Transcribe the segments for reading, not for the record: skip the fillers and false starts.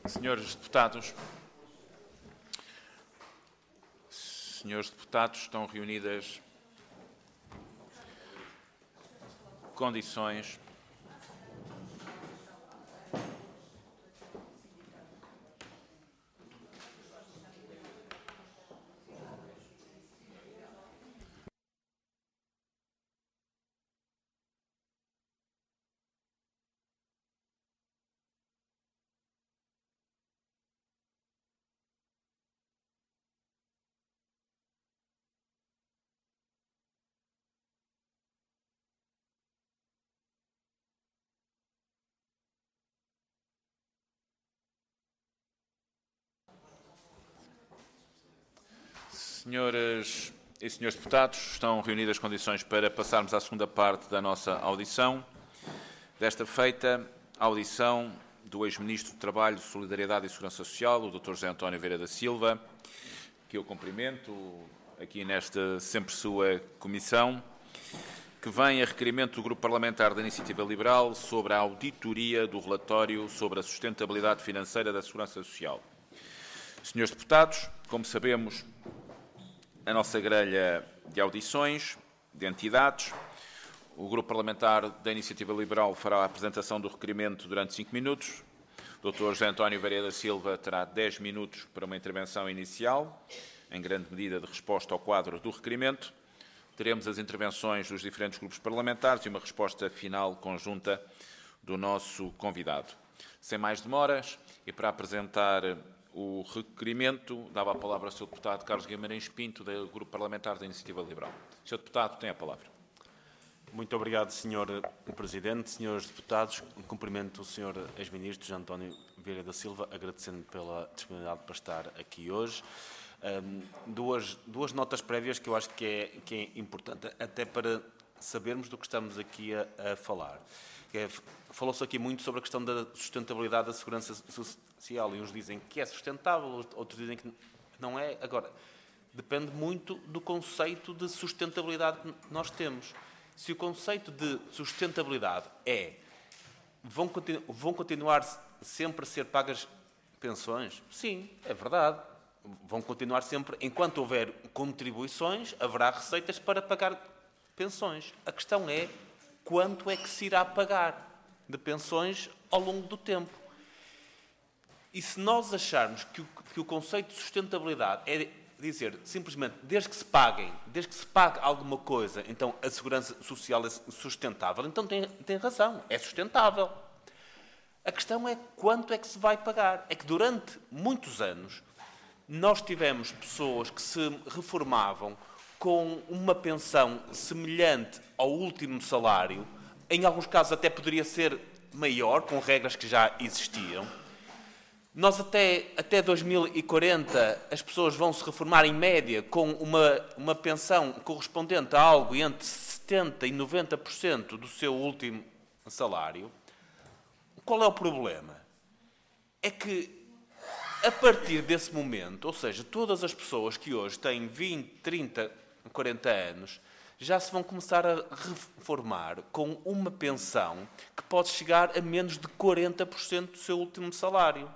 Senhores deputados, estão reunidas condições Senhoras e senhores deputados, estão reunidas condições para passarmos à segunda parte da nossa audição. Desta feita, a audição do ex-ministro do Trabalho, Solidariedade e Segurança Social, o Dr. José António Vieira da Silva, que eu cumprimento aqui nesta sempre sua comissão, que vem a requerimento do Grupo Parlamentar da Iniciativa Liberal sobre a auditoria do relatório sobre a sustentabilidade financeira da Segurança Social. Senhores deputados, como sabemos, a nossa grelha de audições, de entidades. O Grupo Parlamentar da Iniciativa Liberal fará a apresentação do requerimento durante 5 minutos. O Dr. José António Vieira da Silva terá 10 minutos para uma intervenção inicial, em grande medida de resposta ao quadro do requerimento. Teremos as intervenções dos diferentes grupos parlamentares e uma resposta final conjunta do nosso convidado. Sem mais demoras, e para apresentar o requerimento, dava a palavra ao Sr. Deputado Carlos Guimarães Pinto, do Grupo Parlamentar da Iniciativa Liberal. Sr. Deputado, tem a palavra. Muito obrigado, Sr. Presidente. Senhores deputados, cumprimento o Sr. Ex-Ministro José António Vieira da Silva, agradecendo pela disponibilidade para estar aqui hoje. Duas notas prévias que eu acho que é importante, até para sabermos do que estamos aqui a falar. Falou-se aqui muito sobre a questão da sustentabilidade da segurança social, e uns dizem que é sustentável, outros dizem que não é. Agora, depende muito do conceito de sustentabilidade que nós temos. Se o conceito de sustentabilidade vão continuar sempre a ser pagas pensões? Sim, é verdade. Vão continuar sempre, enquanto houver contribuições, haverá receitas para pagar pensões. A questão é quanto é que se irá pagar de pensões ao longo do tempo. E se nós acharmos que o conceito de sustentabilidade é dizer simplesmente desde que se pague alguma coisa, então a segurança social é sustentável, então tem razão, é sustentável. A questão é quanto é que se vai pagar. É que durante muitos anos nós tivemos pessoas que se reformavam com uma pensão semelhante ao último salário, em alguns casos até poderia ser maior, com regras que já existiam. Nós até 2040 as pessoas vão se reformar em média com uma pensão correspondente a algo entre 70% e 90% do seu último salário. Qual é o problema? É que a partir desse momento, ou seja, todas as pessoas que hoje têm 20, 30, 40 anos, já se vão começar a reformar com uma pensão que pode chegar a menos de 40% do seu último salário.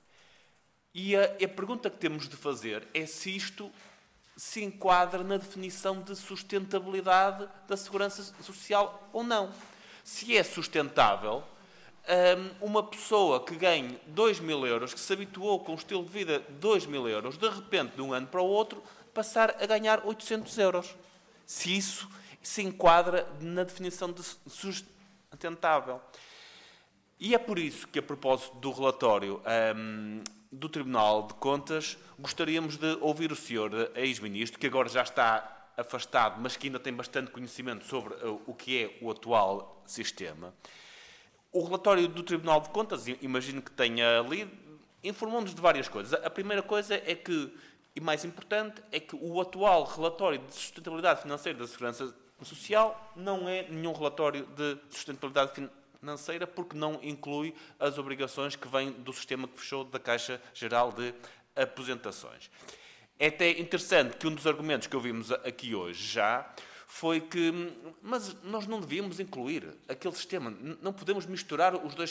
E a pergunta que temos de fazer é se isto se enquadra na definição de sustentabilidade da segurança social ou não. Se é sustentável, uma pessoa que ganhe 2.000 euros, que se habituou com um estilo de vida de 2.000 euros, de repente, de um ano para o outro, passar a ganhar 800 euros. Se isso se enquadra na definição de sustentável. E é por isso que, a propósito do relatório do Tribunal de Contas, gostaríamos de ouvir o Sr. Ex-Ministro, que agora já está afastado, mas que ainda tem bastante conhecimento sobre o que é o atual sistema. O relatório do Tribunal de Contas, imagino que tenha lido, informou-nos de várias coisas. A primeira coisa é que, e mais importante, é que o atual relatório de sustentabilidade financeira da Segurança Social não é nenhum relatório de sustentabilidade financeira, porque não inclui as obrigações que vêm do sistema que fechou da Caixa Geral de Aposentações. É até interessante que um dos argumentos que ouvimos aqui hoje já foi que, mas nós não devíamos incluir aquele sistema, não podemos misturar os dois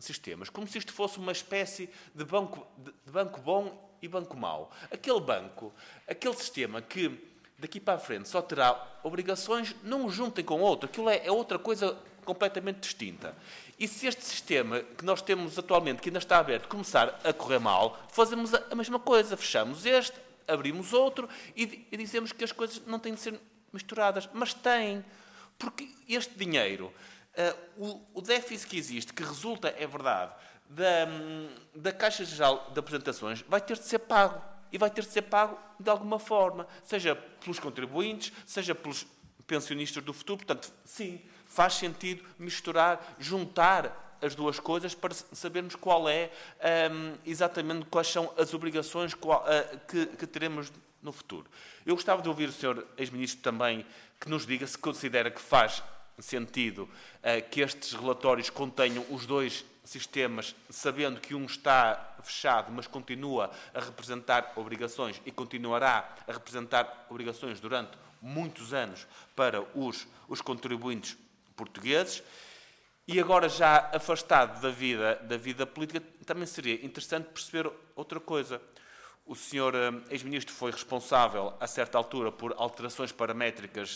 sistemas, como se isto fosse uma espécie de banco bom e banco mau. Aquele sistema que daqui para a frente só terá obrigações, não o juntem com outro. Aquilo é outra coisa completamente distinta. E se este sistema que nós temos atualmente, que ainda está aberto, começar a correr mal, fazemos a mesma coisa. Fechamos este, abrimos outro e dizemos que as coisas não têm de ser misturadas. Mas têm. Porque este dinheiro, o déficit que existe, que resulta, é verdade, da Caixa Geral de Apresentações, vai ter de ser pago. E vai ter de ser pago de alguma forma, seja pelos contribuintes, seja pelos pensionistas do futuro. Portanto, sim, faz sentido misturar, juntar as duas coisas para sabermos qual é, exatamente quais são as obrigações que teremos no futuro. Eu gostava de ouvir o Sr. Ex-Ministro também que nos diga se considera que faz sentido que estes relatórios contenham os dois sistemas, sabendo que um está fechado, mas continua a representar obrigações e continuará a representar obrigações durante muitos anos para os contribuintes portugueses. E agora, já afastado da vida política, também seria interessante perceber outra coisa. O Sr. Ex-Ministro foi responsável, a certa altura, por alterações paramétricas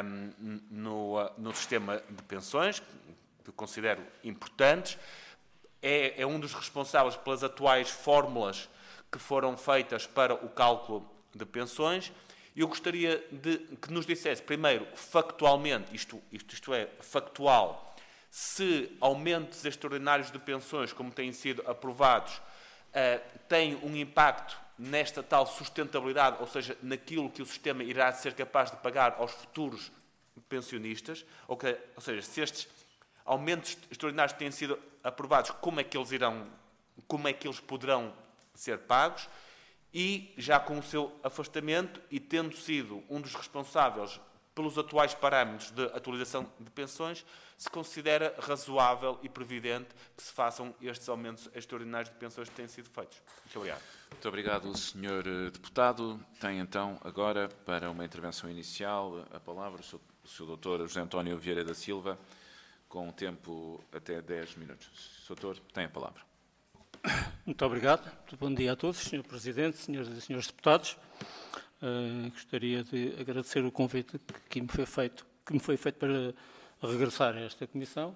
no sistema de pensões, que eu considero importantes. É um dos responsáveis pelas atuais fórmulas que foram feitas para o cálculo de pensões. Eu gostaria que nos dissesse, primeiro, factualmente, isto é, factual, se aumentos extraordinários de pensões, como têm sido aprovados, têm um impacto nesta tal sustentabilidade, ou seja, naquilo que o sistema irá ser capaz de pagar aos futuros pensionistas, ou seja, se estes aumentos extraordinários têm sido aprovados, como é que eles poderão ser pagos, e já com o seu afastamento e tendo sido um dos responsáveis pelos atuais parâmetros de atualização de pensões, se considera razoável e previdente que se façam estes aumentos extraordinários de pensões que têm sido feitos. Muito obrigado. Muito obrigado, Sr. Deputado. Tem então agora, para uma intervenção inicial, a palavra o Sr. Dr. José António Vieira da Silva, com um tempo até 10 minutos. Sr. Doutor, tem a palavra. Muito obrigado. Muito bom dia a todos, Sr. Presidente, senhoras e senhores deputados. Gostaria de agradecer o convite que me foi feito para regressar a esta comissão,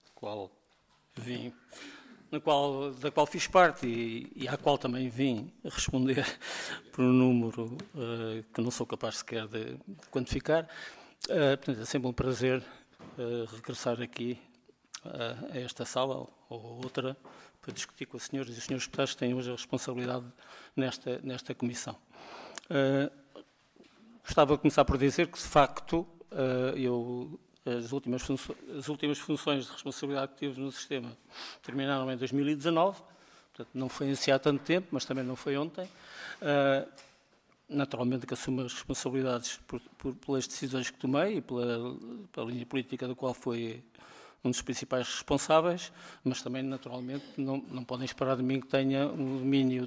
da qual fiz parte e à qual também vim responder por um número que não sou capaz sequer de quantificar. Portanto, é sempre um prazer regressar aqui a esta sala ou outra para discutir com as senhoras e os senhores deputados que têm hoje a responsabilidade nesta comissão. Gostava de começar por dizer que, de facto, as últimas funções de responsabilidade que tive no sistema terminaram em 2019, portanto não foi assim há tanto tempo, mas também não foi ontem. Naturalmente que assumo as responsabilidades pelas decisões que tomei e pela linha política da qual foi um dos principais responsáveis, mas também, naturalmente, não podem esperar de mim que tenha um domínio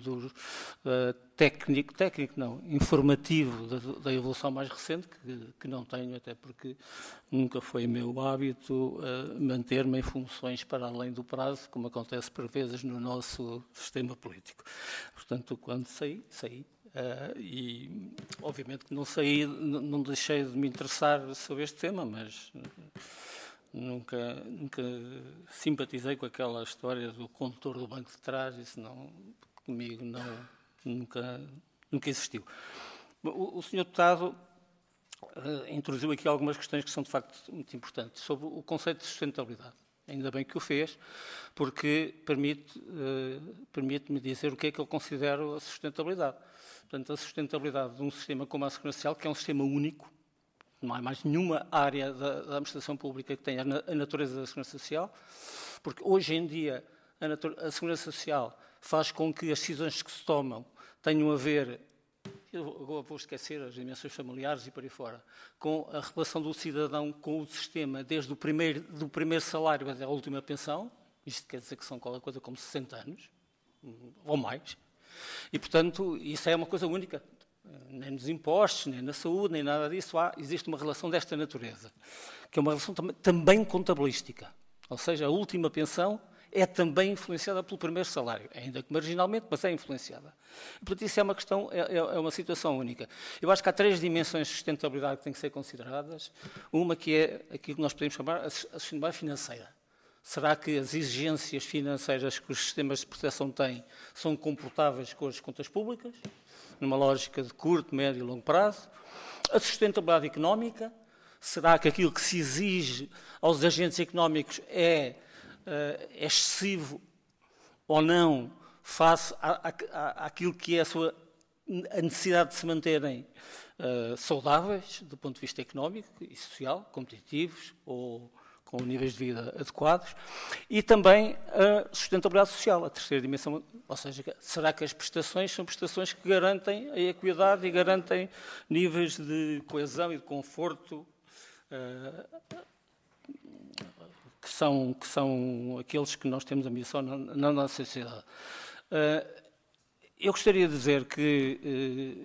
informativo da evolução mais recente, que não tenho, até porque nunca foi meu hábito manter-me em funções para além do prazo, como acontece por vezes no nosso sistema político. Portanto, quando saí. E, obviamente, que não deixei de me interessar sobre este tema, mas nunca simpatizei com aquela história do condutor do banco de trás, isso comigo nunca existiu. O Sr. Deputado introduziu aqui algumas questões que são, de facto, muito importantes, sobre o conceito de sustentabilidade. Ainda bem que o fez, porque permite-me dizer o que é que eu considero a sustentabilidade. Portanto, a sustentabilidade de um sistema como a Segurança Social, que é um sistema único, não há mais nenhuma área da administração pública que tenha a natureza da Segurança Social, porque hoje em dia a Segurança Social faz com que as decisões que se tomam tenham a ver, eu vou esquecer as dimensões familiares e por aí fora, com a relação do cidadão com o sistema, desde do primeiro salário até a última pensão. Isto quer dizer que são qualquer coisa como 60 anos, ou mais. E, portanto, isso é uma coisa única. Nem nos impostos, nem na saúde, nem nada disso. Existe uma relação desta natureza, que é uma relação também contabilística. Ou seja, a última pensão é também influenciada pelo primeiro salário, ainda que marginalmente, mas é influenciada. Portanto, isso é uma questão, é uma situação única. Eu acho que há 3 dimensões de sustentabilidade que têm que ser consideradas. Uma que é aquilo que nós podemos chamar a sustentabilidade financeira. Será que as exigências financeiras que os sistemas de proteção têm são comportáveis com as contas públicas, numa lógica de curto, médio e longo prazo? A sustentabilidade económica. Será que aquilo que se exige aos agentes económicos é excessivo ou não face àquilo que é a necessidade de se manterem saudáveis do ponto de vista económico e social, competitivos ou com níveis de vida adequados? E também a sustentabilidade social, a terceira dimensão, ou seja, será que as prestações são prestações que garantem a equidade e garantem níveis de coesão e de conforto que são aqueles que nós temos a missão na nossa sociedade. Eu gostaria de dizer que,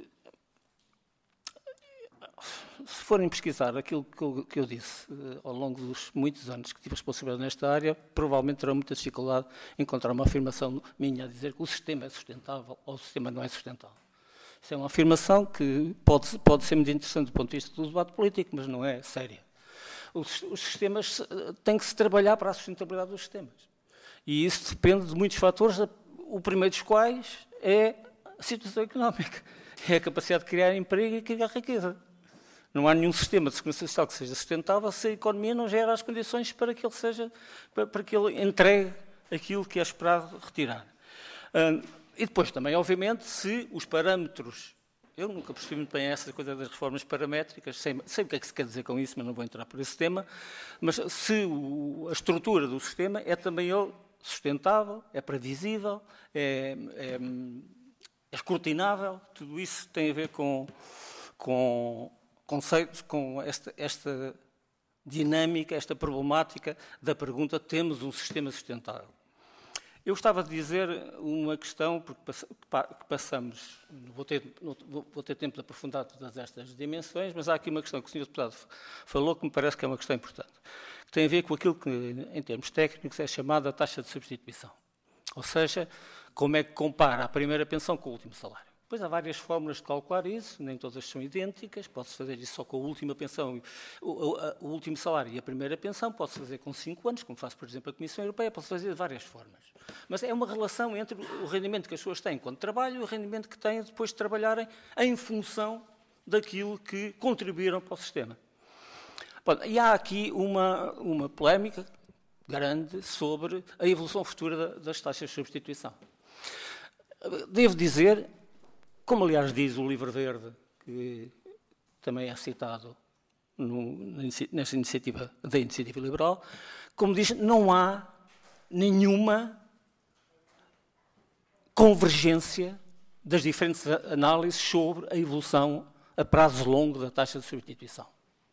se forem pesquisar aquilo que eu disse ao longo dos muitos anos que tive responsabilidade nesta área, provavelmente terão muita dificuldade em encontrar uma afirmação minha a dizer que o sistema é sustentável ou o sistema não é sustentável. Isso é uma afirmação que pode ser muito interessante do ponto de vista do debate político, mas não é séria. Os sistemas têm que se trabalhar para a sustentabilidade dos sistemas. E isso depende de muitos fatores, o primeiro dos quais é a situação económica, é a capacidade de criar emprego e criar riqueza. Não há nenhum sistema de segurança social que seja sustentável se a economia não gera as condições para que ele entregue aquilo que é esperado retirar. E depois também, obviamente, se os parâmetros... Eu nunca percebi muito bem essa coisa das reformas paramétricas, sei o que é que se quer dizer com isso, mas não vou entrar por esse tema, mas se a estrutura do sistema é também ele sustentável, é previsível, é escrutinável, tudo isso tem a ver com conceitos, com esta dinâmica, esta problemática da pergunta: temos um sistema sustentável? Eu gostava de dizer uma questão, porque passamos, vou ter tempo de aprofundar todas estas dimensões, mas há aqui uma questão que o Sr. Deputado falou que me parece que é uma questão importante, que tem a ver com aquilo que, em termos técnicos, é chamada taxa de substituição. Ou seja, como é que compara a primeira pensão com o último salário. Pois há várias fórmulas de calcular isso, nem todas são idênticas, pode-se fazer isso só com a última pensão, o último salário e a primeira pensão, pode-se fazer com 5 anos, como faz, por exemplo, a Comissão Europeia, pode-se fazer de várias formas. Mas é uma relação entre o rendimento que as pessoas têm quando trabalham e o rendimento que têm depois de trabalharem em função daquilo que contribuíram para o sistema. Bom, e há aqui uma polémica grande sobre a evolução futura das taxas de substituição. Devo dizer, como aliás diz o Livro Verde, que também é citado nessa iniciativa da Iniciativa Liberal, como diz, não há nenhuma convergência das diferentes análises sobre a evolução a prazo longo da taxa de substituição.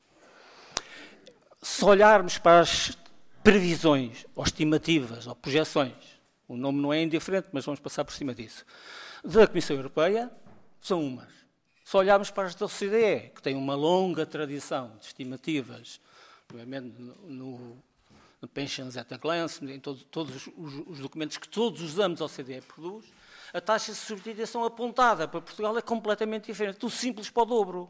Se olharmos para as previsões, ou estimativas, ou projeções, o nome não é indiferente, mas vamos passar por cima disso, da Comissão Europeia, são umas. Se olharmos para as da OCDE, que tem uma longa tradição de estimativas, obviamente no Pensions at a Glance, em todos os documentos que todos os anos a OCDE produz, a taxa de substituição apontada para Portugal é completamente diferente, do simples para o dobro.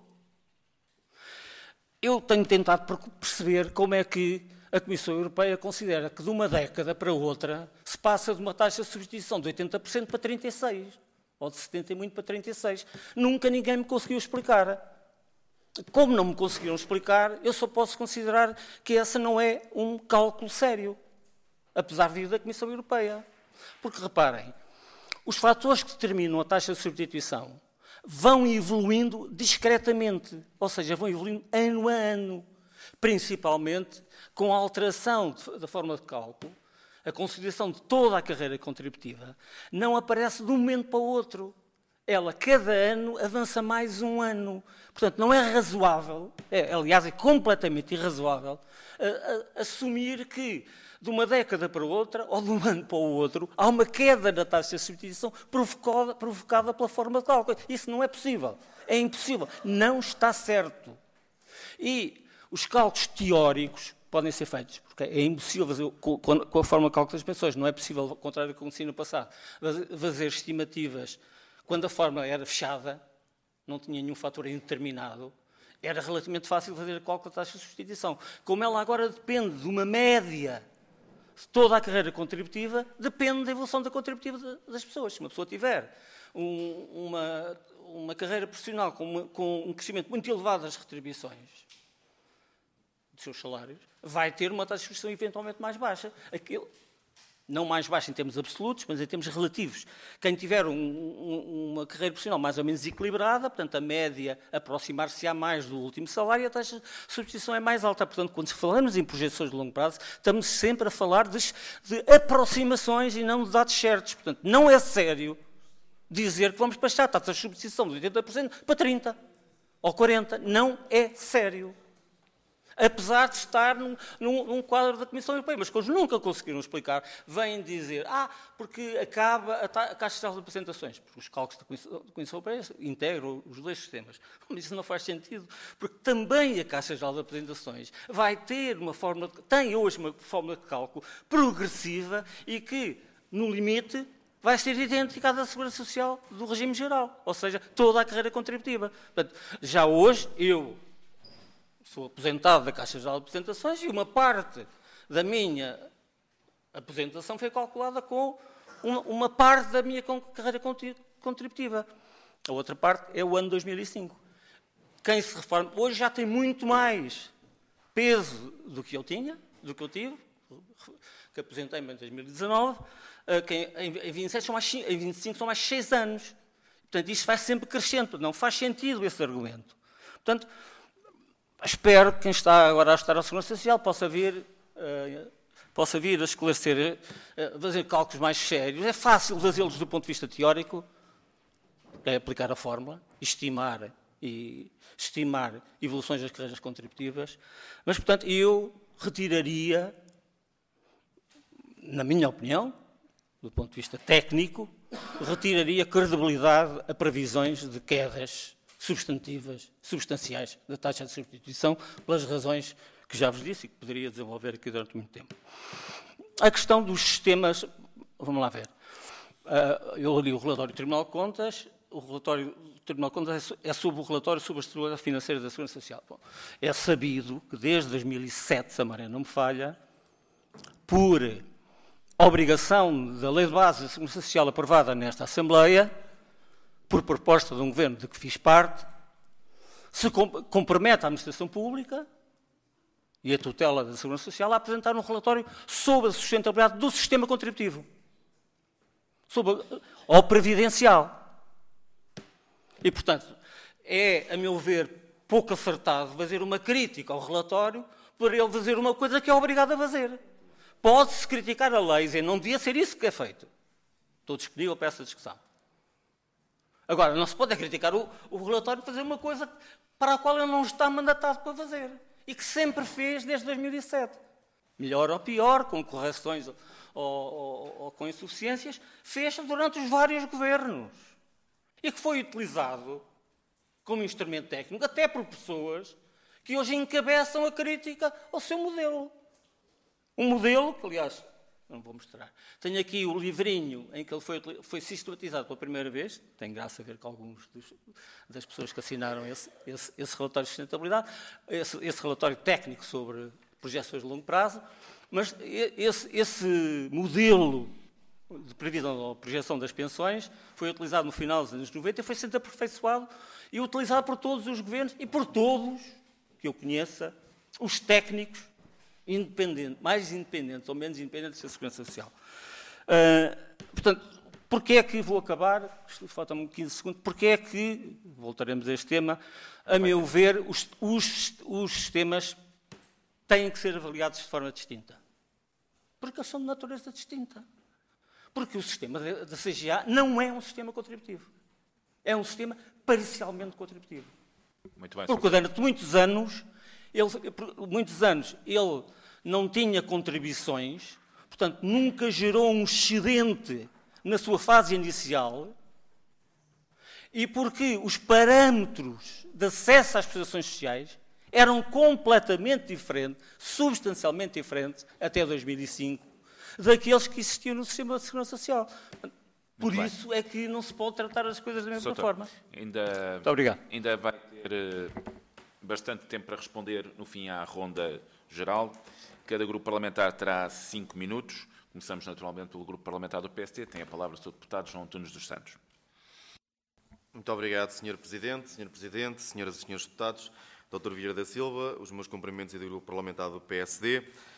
Eu tenho tentado perceber como é que a Comissão Europeia considera que de uma década para outra se passa de uma taxa de substituição de 80% para 36%. Ou de 70% e muito para 36%. Nunca ninguém me conseguiu explicar. Como não me conseguiram explicar, eu só posso considerar que esse não é um cálculo sério, apesar de vir da Comissão Europeia. Porque, reparem, os fatores que determinam a taxa de substituição vão evoluindo discretamente, ou seja, vão evoluindo ano a ano, principalmente com a alteração da forma de cálculo. A consideração de toda a carreira contributiva não aparece de um momento para o outro. Ela, cada ano, avança mais um ano. Portanto, não é razoável, aliás, é completamente irrazoável, assumir que, de uma década para outra, ou de um ano para o outro, há uma queda na taxa de substituição provocada pela forma de cálculo. Isso não é possível. É impossível. Não está certo. E os cálculos teóricos podem ser feitos, porque é impossível fazer, com a forma de cálculo das pensões, não é possível, ao contrário do que acontecia no passado, fazer estimativas quando a fórmula era fechada, não tinha nenhum fator indeterminado, era relativamente fácil fazer o cálculo da taxa de substituição. Como ela agora depende de uma média, toda a carreira contributiva depende da evolução da contributiva das pessoas. Se uma pessoa tiver uma carreira profissional com um crescimento muito elevado das retribuições dos seus salários, vai ter uma taxa de substituição eventualmente mais baixa. Não mais baixa em termos absolutos, mas em termos relativos. Quem tiver uma carreira profissional mais ou menos equilibrada, portanto, a média aproximar-se-á mais do último salário, a taxa de substituição é mais alta. Portanto, quando falamos em projeções de longo prazo, estamos sempre a falar de aproximações e não de dados certos. Portanto, não é sério dizer que vamos baixar a taxa de substituição de 80% para 30% ou 40%. Não é sério. Apesar de estar num quadro da Comissão Europeia, mas que eles nunca conseguiram explicar, vêm dizer, porque acaba a Caixa Geral de Apresentações, porque os cálculos da Comissão Europeia integram os dois sistemas. Mas isso não faz sentido, porque também a Caixa Geral de Apresentações vai ter tem hoje uma fórmula de cálculo progressiva e que, no limite, vai ser idêntica à da Segurança Social do regime geral, ou seja, toda a carreira contributiva. Portanto, já hoje, eu sou aposentado da Caixa Geral de Apresentações e uma parte da minha aposentação foi calculada com uma parte da minha carreira contributiva. A outra parte é o ano 2005. Quem se reforma hoje já tem muito mais peso do que eu tive, que aposentei-me em 2019, em 25 são mais 6 anos. Portanto, isto vai sempre crescendo. Não faz sentido esse argumento. Portanto, espero que quem está agora a estudar a Segurança Social possa vir a esclarecer, fazer cálculos mais sérios. É fácil fazê-los do ponto de vista teórico, é aplicar a fórmula, estimar evoluções das carreiras contributivas, mas, portanto, eu retiraria, na minha opinião, do ponto de vista técnico, retiraria credibilidade a previsões de quedas substanciais da taxa de substituição, pelas razões que já vos disse e que poderia desenvolver aqui durante muito tempo. A questão dos sistemas, vamos lá ver. Eu li o relatório do Tribunal de Contas, o relatório do Tribunal de Contas é sobre o relatório sobre a estabilidade financeira da Segurança Social. Bom, é sabido que desde 2007, se a memória não me falha, por obrigação da Lei de Base da Segurança Social aprovada nesta Assembleia, por proposta de um governo de que fiz parte, se compromete a administração pública e a tutela da Segurança Social a apresentar um relatório sobre a sustentabilidade do sistema contributivo, ou previdencial. E, portanto, é, a meu ver, pouco acertado fazer uma crítica ao relatório por ele fazer uma coisa que é obrigado a fazer. Pode-se criticar a lei e não devia ser isso que é feito. Estou disponível para essa discussão. Agora, não se pode criticar o relatório de fazer uma coisa para a qual ele não está mandatado para fazer. E que sempre fez desde 2007. Melhor ou pior, com correções ou com insuficiências, fez durante os vários governos. E que foi utilizado como instrumento técnico, até por pessoas que hoje encabeçam a crítica ao seu modelo. Um modelo que, aliás, não vou mostrar. Tenho aqui o livrinho em que ele foi sistematizado pela primeira vez. Tem graça a ver com alguns das pessoas que assinaram esse relatório de sustentabilidade, esse relatório técnico sobre projeções de longo prazo. Mas esse modelo de previsão ou projeção das pensões foi utilizado no final dos anos 90 e foi sempre aperfeiçoado e utilizado por todos os governos e por todos que eu conheça, os técnicos mais independentes ou menos independentes da Segurança Social. Portanto, porquê é que vou acabar? Faltam-me 15 segundos. Porquê é que, voltaremos a este tema, a meu ver, os sistemas têm que ser avaliados de forma distinta? Porque eles são de natureza distinta. Porque o sistema da CGA não é um sistema contributivo. É um sistema parcialmente contributivo. Muito bem, porque durante muitos anos ele não tinha contribuições, portanto, nunca gerou um excedente na sua fase inicial, e porque os parâmetros de acesso às prestações sociais eram completamente diferentes, substancialmente diferentes, até 2005, daqueles que existiam no sistema de segurança social. Por isso é que não se pode tratar as coisas da mesma forma. Muito obrigado. Ainda vai ter bastante tempo para responder, no fim, à ronda geral. Cada grupo parlamentar terá 5 minutos. Começamos, naturalmente, pelo grupo parlamentar do PSD. Tem a palavra o Sr. Deputado João Antunes dos Santos. Muito obrigado, Sr. Presidente, senhoras e senhores deputados, Dr. Vieira da Silva, os meus cumprimentos e do grupo parlamentar do PSD.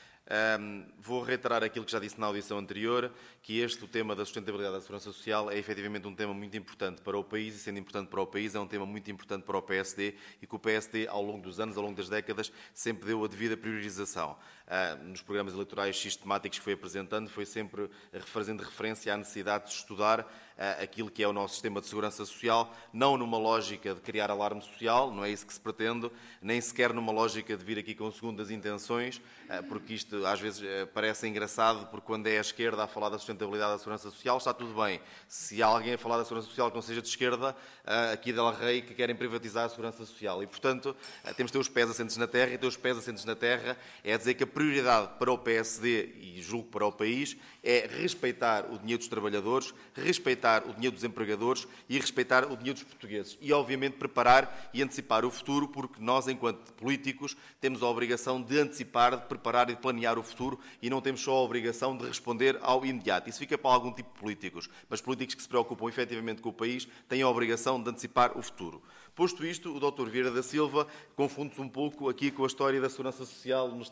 Vou reiterar aquilo que já disse na audição anterior, que o tema da sustentabilidade da segurança social é efetivamente um tema muito importante para o país e, sendo importante para o país, é um tema muito importante para o PSD e que o PSD, ao longo dos anos, ao longo das décadas, sempre deu a devida priorização. Nos programas eleitorais sistemáticos que foi apresentando, foi sempre fazendo referência à necessidade de estudar aquilo que é o nosso sistema de segurança social, não numa lógica de criar alarme social, não é isso que se pretende, nem sequer numa lógica de vir aqui com segundas intenções, porque isto às vezes parece engraçado, porque quando é a esquerda a falar da sustentabilidade da segurança social, está tudo bem. Se há alguém a falar da segurança social que não seja de esquerda, aqui Del Rey, que querem privatizar a segurança social. E, portanto, temos de ter os pés assentes na terra, e ter os pés assentes na terra é dizer que a prioridade para o PSD, e julgo para o país, é respeitar o dinheiro dos trabalhadores, respeitar o dinheiro dos empregadores e respeitar o dinheiro dos portugueses. E, obviamente, preparar e antecipar o futuro, porque nós, enquanto políticos, temos a obrigação de antecipar, de preparar e de planear o futuro e não temos só a obrigação de responder ao imediato. Isso fica para algum tipo de políticos, mas políticos que se preocupam efetivamente com o país têm a obrigação de antecipar o futuro. Posto isto, o Dr. Vieira da Silva confunde-se um pouco aqui com a história da segurança social nos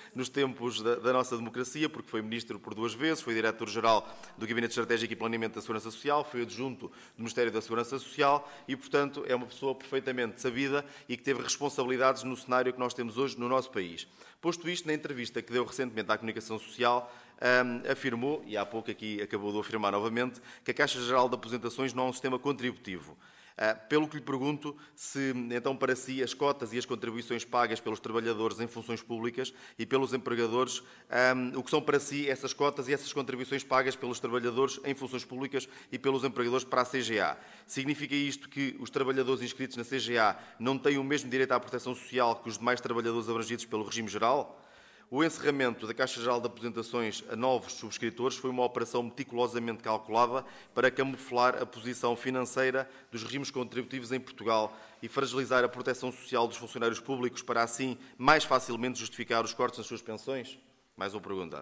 tempos da nossa democracia, porque foi ministro por 2 vezes, foi diretor-geral do Gabinete Estratégico e Planeamento da Segurança Social, foi adjunto do Ministério da Segurança Social e, portanto, é uma pessoa perfeitamente sabida e que teve responsabilidades no cenário que nós temos hoje no nosso país. Posto isto, na entrevista que deu recentemente à Comunicação Social, afirmou, e há pouco aqui acabou de afirmar novamente, que a Caixa Geral de Aposentações não é um sistema contributivo. Pelo que lhe pergunto se, então, para si, as cotas e as contribuições pagas pelos trabalhadores em funções públicas e pelos empregadores, o que são para si essas cotas e essas contribuições pagas pelos trabalhadores em funções públicas e pelos empregadores para a CGA? Significa isto que os trabalhadores inscritos na CGA não têm o mesmo direito à proteção social que os demais trabalhadores abrangidos pelo regime geral? O encerramento da Caixa Geral de Aposentações a novos subscritores foi uma operação meticulosamente calculada para camuflar a posição financeira dos regimes contributivos em Portugal e fragilizar a proteção social dos funcionários públicos para, assim, mais facilmente justificar os cortes nas suas pensões? Mais uma pergunta.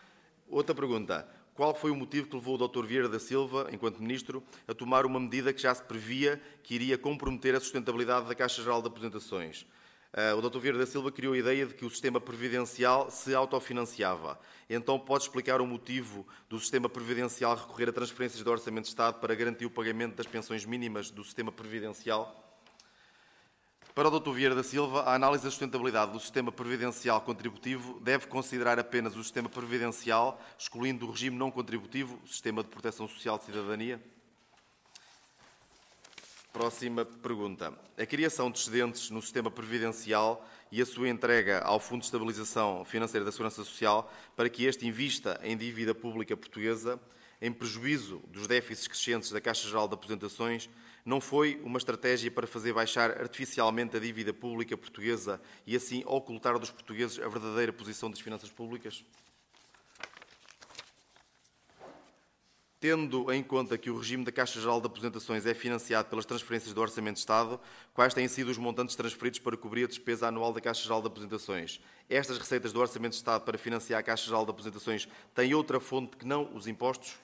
Outra pergunta. Qual foi o motivo que levou o Dr. Vieira da Silva, enquanto Ministro, a tomar uma medida que já se previa que iria comprometer a sustentabilidade da Caixa Geral de Aposentações? O Dr. Vieira da Silva criou a ideia de que o sistema previdencial se autofinanciava. Então, pode explicar o motivo do sistema previdencial recorrer a transferências do Orçamento de Estado para garantir o pagamento das pensões mínimas do sistema previdencial? Para o Dr. Vieira da Silva, a análise da sustentabilidade do sistema previdencial contributivo deve considerar apenas o sistema previdencial, excluindo o regime não contributivo, o sistema de proteção social de cidadania? Próxima pergunta. A criação de excedentes no sistema previdencial e a sua entrega ao Fundo de Estabilização Financeira da Segurança Social para que este invista em dívida pública portuguesa, em prejuízo dos déficits crescentes da Caixa Geral de Aposentações, não foi uma estratégia para fazer baixar artificialmente a dívida pública portuguesa e assim ocultar dos portugueses a verdadeira posição das finanças públicas? Tendo em conta que o regime da Caixa Geral de Aposentações é financiado pelas transferências do Orçamento de Estado, quais têm sido os montantes transferidos para cobrir a despesa anual da Caixa Geral de Aposentações? Estas receitas do Orçamento de Estado para financiar a Caixa Geral de Aposentações têm outra fonte que não os impostos?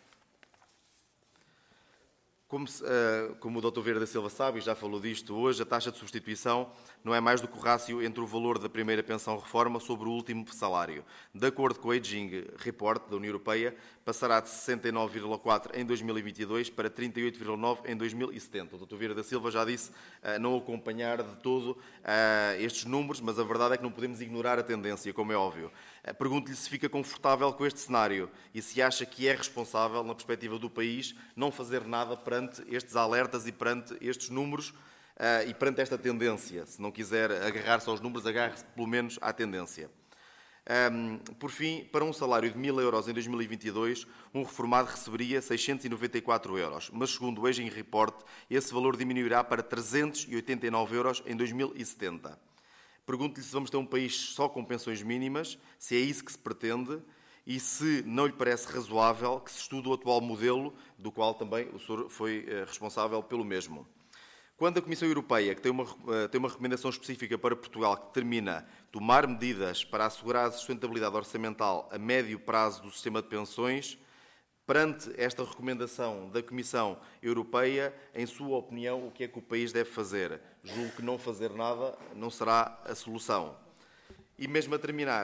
Como o Dr. Vieira da Silva sabe, e já falou disto hoje, a taxa de substituição não é mais do que o rácio entre o valor da primeira pensão-reforma sobre o último salário. De acordo com o Aging Report da União Europeia, passará de 69,4 em 2022 para 38,9 em 2070. O Dr. Vieira da Silva já disse não acompanhar de todo estes números, mas a verdade é que não podemos ignorar a tendência, como é óbvio. Pergunto-lhe se fica confortável com este cenário e se acha que é responsável, na perspectiva do país, não fazer nada perante estes alertas e perante estes números e perante esta tendência. Se não quiser agarrar-se aos números, agarre-se pelo menos à tendência. Por fim, para um salário de 1.000 euros em 2022, um reformado receberia 694 euros, mas segundo o Aging Report, esse valor diminuirá para 389 euros em 2070. Pergunto-lhe se vamos ter um país só com pensões mínimas, se é isso que se pretende e se não lhe parece razoável que se estude o atual modelo, do qual também o senhor foi responsável pelo mesmo. Quando a Comissão Europeia, que tem uma recomendação específica para Portugal, que determina tomar medidas para assegurar a sustentabilidade orçamental a médio prazo do sistema de pensões, perante esta recomendação da Comissão Europeia, em sua opinião, o que é que o país deve fazer? Julgo que não fazer nada não será a solução. E mesmo a terminar,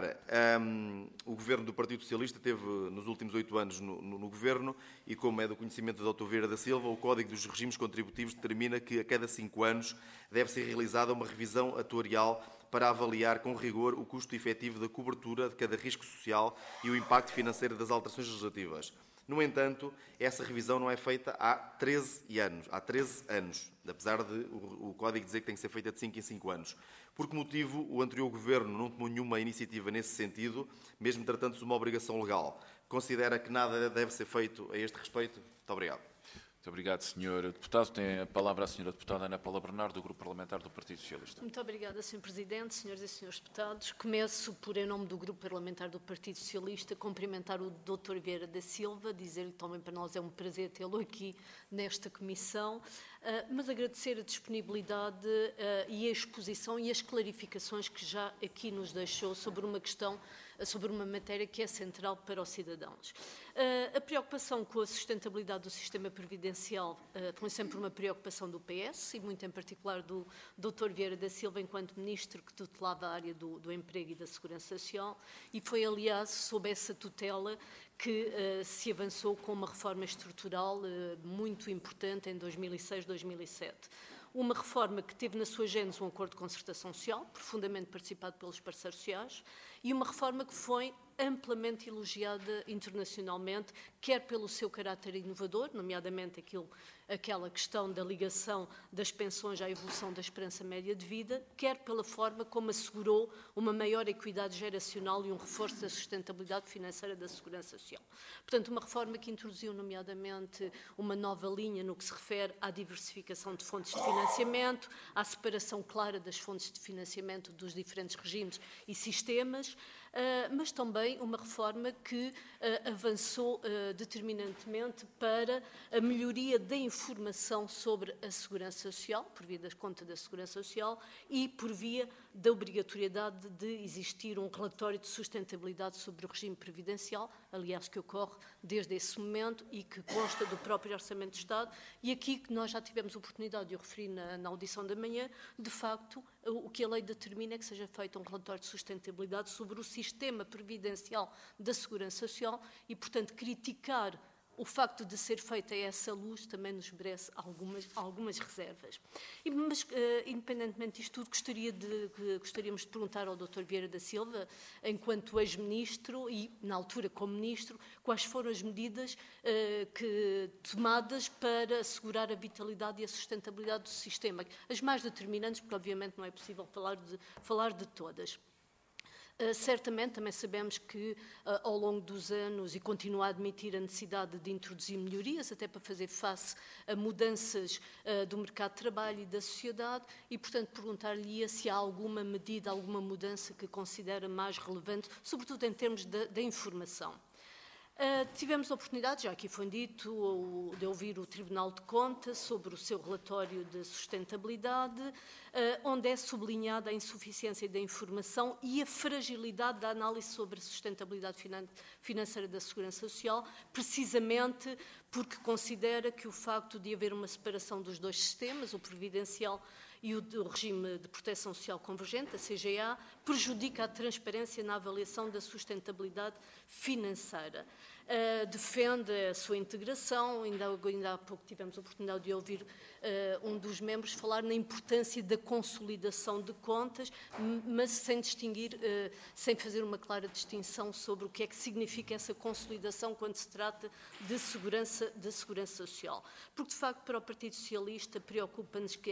o Governo do Partido Socialista teve nos últimos 8 anos no Governo e, como é do conhecimento do Dr. Vieira da Silva, o Código dos Regimes Contributivos determina que a cada 5 anos deve ser realizada uma revisão atuarial para avaliar com rigor o custo efetivo da cobertura de cada risco social e o impacto financeiro das alterações legislativas. No entanto, essa revisão não é feita há 13 anos, apesar de o Código dizer que tem que ser feita de 5 em 5 anos. Por que motivo o anterior Governo não tomou nenhuma iniciativa nesse sentido, mesmo tratando-se de uma obrigação legal? Considera que nada deve ser feito a este respeito? Muito obrigado. Muito obrigado, Sr. Deputado. Tem a palavra a Sra. Deputada Ana Paula Bernardo, do Grupo Parlamentar do Partido Socialista. Muito obrigada, Sr. Presidente, Senhoras e Srs. Deputados. Começo por, em nome do Grupo Parlamentar do Partido Socialista, cumprimentar o Dr. Vieira da Silva, dizer-lhe também para nós é um prazer tê-lo aqui nesta comissão, mas agradecer a disponibilidade e a exposição e as clarificações que já aqui nos deixou sobre uma questão, sobre uma matéria que é central para os cidadãos. A preocupação com a sustentabilidade do sistema previdencial foi sempre uma preocupação do PS e muito em particular do Dr. Vieira da Silva, enquanto Ministro que tutelava a área do Emprego e da Segurança Social, e foi, aliás, sob essa tutela que se avançou com uma reforma estrutural muito importante em 2006-2007. Uma reforma que teve na sua gênese um acordo de concertação social, profundamente participado pelos parceiros sociais, e uma reforma que foi amplamente elogiada internacionalmente, quer pelo seu caráter inovador, nomeadamente aquela questão da ligação das pensões à evolução da esperança média de vida, quer pela forma como assegurou uma maior equidade geracional e um reforço da sustentabilidade financeira da segurança social. Portanto, uma reforma que introduziu, nomeadamente, uma nova linha no que se refere à diversificação de fontes de financiamento, à separação clara das fontes de financiamento dos diferentes regimes e sistemas, mas também uma reforma que avançou determinantemente para a melhoria da informação sobre a segurança social, por via da conta da segurança social e por via da obrigatoriedade de existir um relatório de sustentabilidade sobre o regime previdencial, aliás, que ocorre desde esse momento e que consta do próprio Orçamento de Estado. E aqui que nós já tivemos a oportunidade de o referir na audição da manhã, de facto, o que a lei determina é que seja feito um relatório de sustentabilidade sobre o sistema previdencial da segurança social e, portanto, criticar o facto de ser feita a essa luz também nos merece algumas reservas. Mas, independentemente disto tudo, gostaríamos de perguntar ao Dr. Vieira da Silva, enquanto ex-ministro e, na altura, como ministro, quais foram as medidas tomadas para assegurar a vitalidade e a sustentabilidade do sistema. As mais determinantes, porque, obviamente, não é possível falar de todas. Certamente também sabemos que ao longo dos anos e continua a admitir a necessidade de introduzir melhorias até para fazer face a mudanças do mercado de trabalho e da sociedade e, portanto, perguntar-lhe se há alguma medida, alguma mudança que considera mais relevante, sobretudo em termos da informação. Tivemos a oportunidade, já aqui foi dito, de ouvir o Tribunal de Contas sobre o seu relatório de sustentabilidade, onde é sublinhada a insuficiência da informação e a fragilidade da análise sobre a sustentabilidade financeira da Segurança Social, precisamente porque considera que o facto de haver uma separação dos dois sistemas, o previdencial e o do regime de proteção social convergente, a CGA, prejudica a transparência na avaliação da sustentabilidade financeira. Defende a sua integração, ainda há pouco tivemos a oportunidade de ouvir um dos membros falar na importância da consolidação de contas, mas sem distinguir, sem fazer uma clara distinção sobre o que é que significa essa consolidação quando se trata de segurança social. Porque, de facto, para o Partido Socialista preocupa-nos que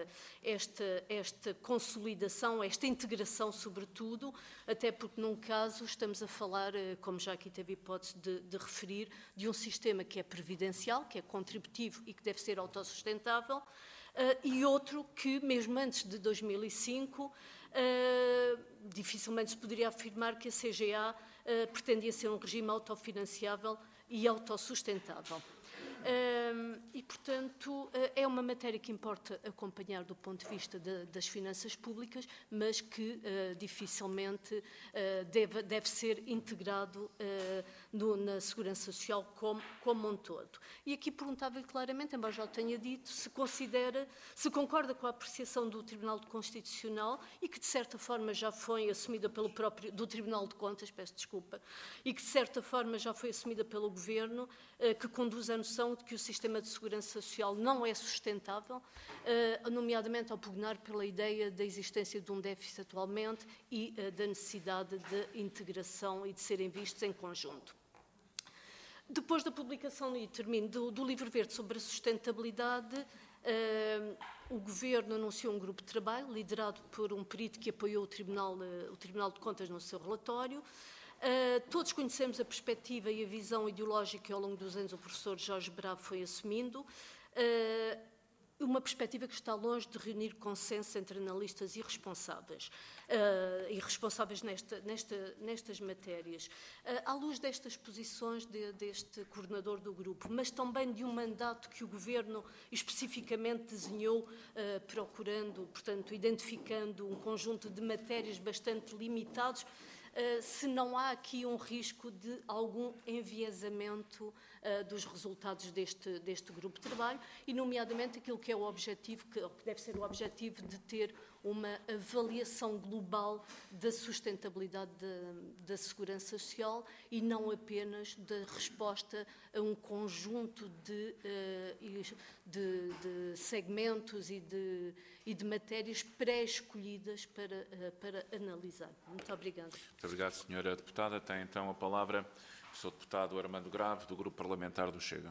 esta consolidação, esta integração, sobretudo, até porque num caso estamos a falar, como já aqui teve hipótese de referir, de um sistema que é previdencial, que é contributivo e que deve ser autossustentável, e outro que, mesmo antes de 2005, dificilmente se poderia afirmar que a CGA pretendia ser um regime autofinanciável e autossustentável. E, portanto, é uma matéria que importa acompanhar do ponto de vista das finanças públicas, mas que dificilmente deve ser integrado na segurança social como um todo. E aqui perguntava-lhe claramente, embora já o tenha dito, se concorda com a apreciação do Tribunal Constitucional e que, de certa forma, já foi assumida pelo próprio, do Tribunal de Contas, peço desculpa, e que, de certa forma, já foi assumida pelo Governo, que conduz à noção de que o sistema de segurança social não é sustentável, nomeadamente ao pugnar pela ideia da existência de um déficit atualmente e da necessidade de integração e de serem vistos em conjunto. Depois da publicação, e termino, do Livro Verde sobre a sustentabilidade, o Governo anunciou um grupo de trabalho liderado por um perito que apoiou o Tribunal de Contas no seu relatório. Todos conhecemos a perspectiva e a visão ideológica que ao longo dos anos o professor Jorge Bravo foi assumindo, uma perspectiva que está longe de reunir consenso entre analistas e responsáveis nestas matérias. À luz destas posições deste coordenador do grupo, mas também de um mandato que o Governo especificamente desenhou, procurando, portanto, identificando um conjunto de matérias bastante limitados, se não há aqui um risco de algum enviesamento dos resultados deste grupo de trabalho e, nomeadamente, aquilo que é o objetivo, que deve ser o objetivo de ter uma avaliação global da sustentabilidade da segurança social e não apenas da resposta a um conjunto de segmentos e de matérias pré-escolhidas para analisar. Muito obrigada. Muito obrigado, Sra. Deputada. Tem então a palavra o Sr. Deputado Armando Grave, do Grupo Parlamentar do Chega.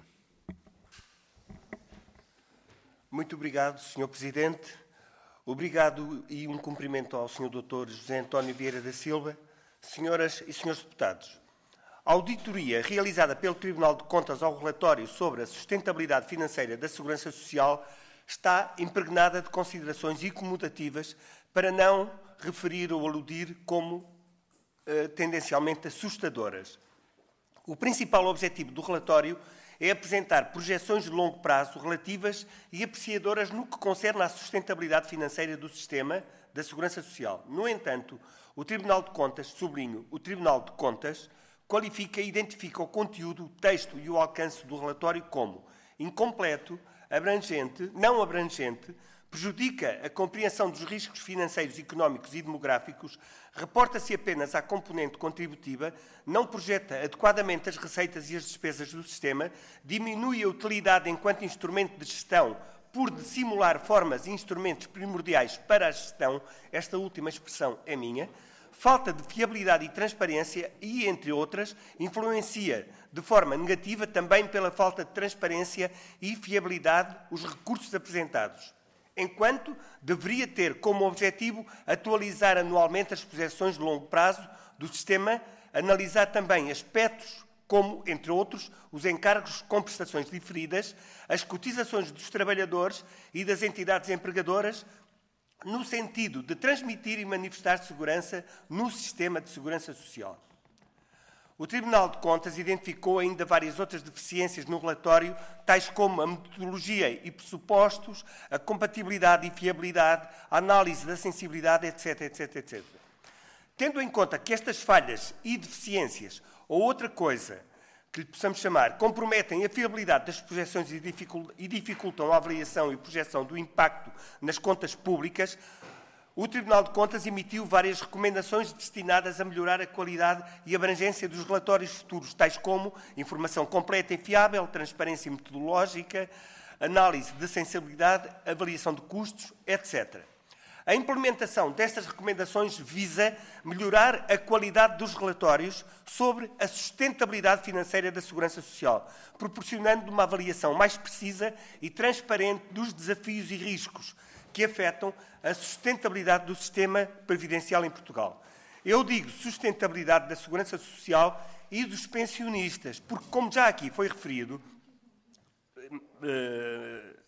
Muito obrigado, Sr. Presidente. Obrigado e um cumprimento ao Sr. Dr. José António Vieira da Silva, senhoras e senhores deputados. A auditoria realizada pelo Tribunal de Contas ao relatório sobre a sustentabilidade financeira da Segurança Social está impregnada de considerações incomodativas, para não referir ou aludir como tendencialmente assustadoras. O principal objetivo do relatório é apresentar projeções de longo prazo relativas e apreciadoras no que concerne à sustentabilidade financeira do sistema da Segurança Social. No entanto, o Tribunal de Contas, sublinho, o Tribunal de Contas, qualifica e identifica o conteúdo, o texto e o alcance do relatório como incompleto, abrangente, não abrangente, prejudica a compreensão dos riscos financeiros, económicos e demográficos, reporta-se apenas à componente contributiva, não projeta adequadamente as receitas e as despesas do sistema, diminui a utilidade enquanto instrumento de gestão por dissimular formas e instrumentos primordiais para a gestão, esta última expressão é minha, falta de fiabilidade e transparência e, entre outras, influencia de forma negativa também pela falta de transparência e fiabilidade os recursos apresentados, enquanto deveria ter como objetivo atualizar anualmente as projeções de longo prazo do sistema, analisar também aspectos como, entre outros, os encargos com prestações diferidas, as cotizações dos trabalhadores e das entidades empregadoras, no sentido de transmitir e manifestar segurança no sistema de segurança social. O Tribunal de Contas identificou ainda várias outras deficiências no relatório, tais como a metodologia e pressupostos, a compatibilidade e fiabilidade, a análise da sensibilidade, etc, etc, etc. Tendo em conta que estas falhas e deficiências, ou outra coisa que lhe possamos chamar, comprometem a fiabilidade das projeções e dificultam a avaliação e projeção do impacto nas contas públicas, o Tribunal de Contas emitiu várias recomendações destinadas a melhorar a qualidade e abrangência dos relatórios futuros, tais como informação completa e fiável, transparência metodológica, análise de sensibilidade, avaliação de custos, etc. A implementação destas recomendações visa melhorar a qualidade dos relatórios sobre a sustentabilidade financeira da Segurança Social, proporcionando uma avaliação mais precisa e transparente dos desafios e riscos que afetam a sustentabilidade do sistema previdencial em Portugal. Eu digo sustentabilidade da Segurança Social e dos pensionistas, porque, como já aqui foi referido,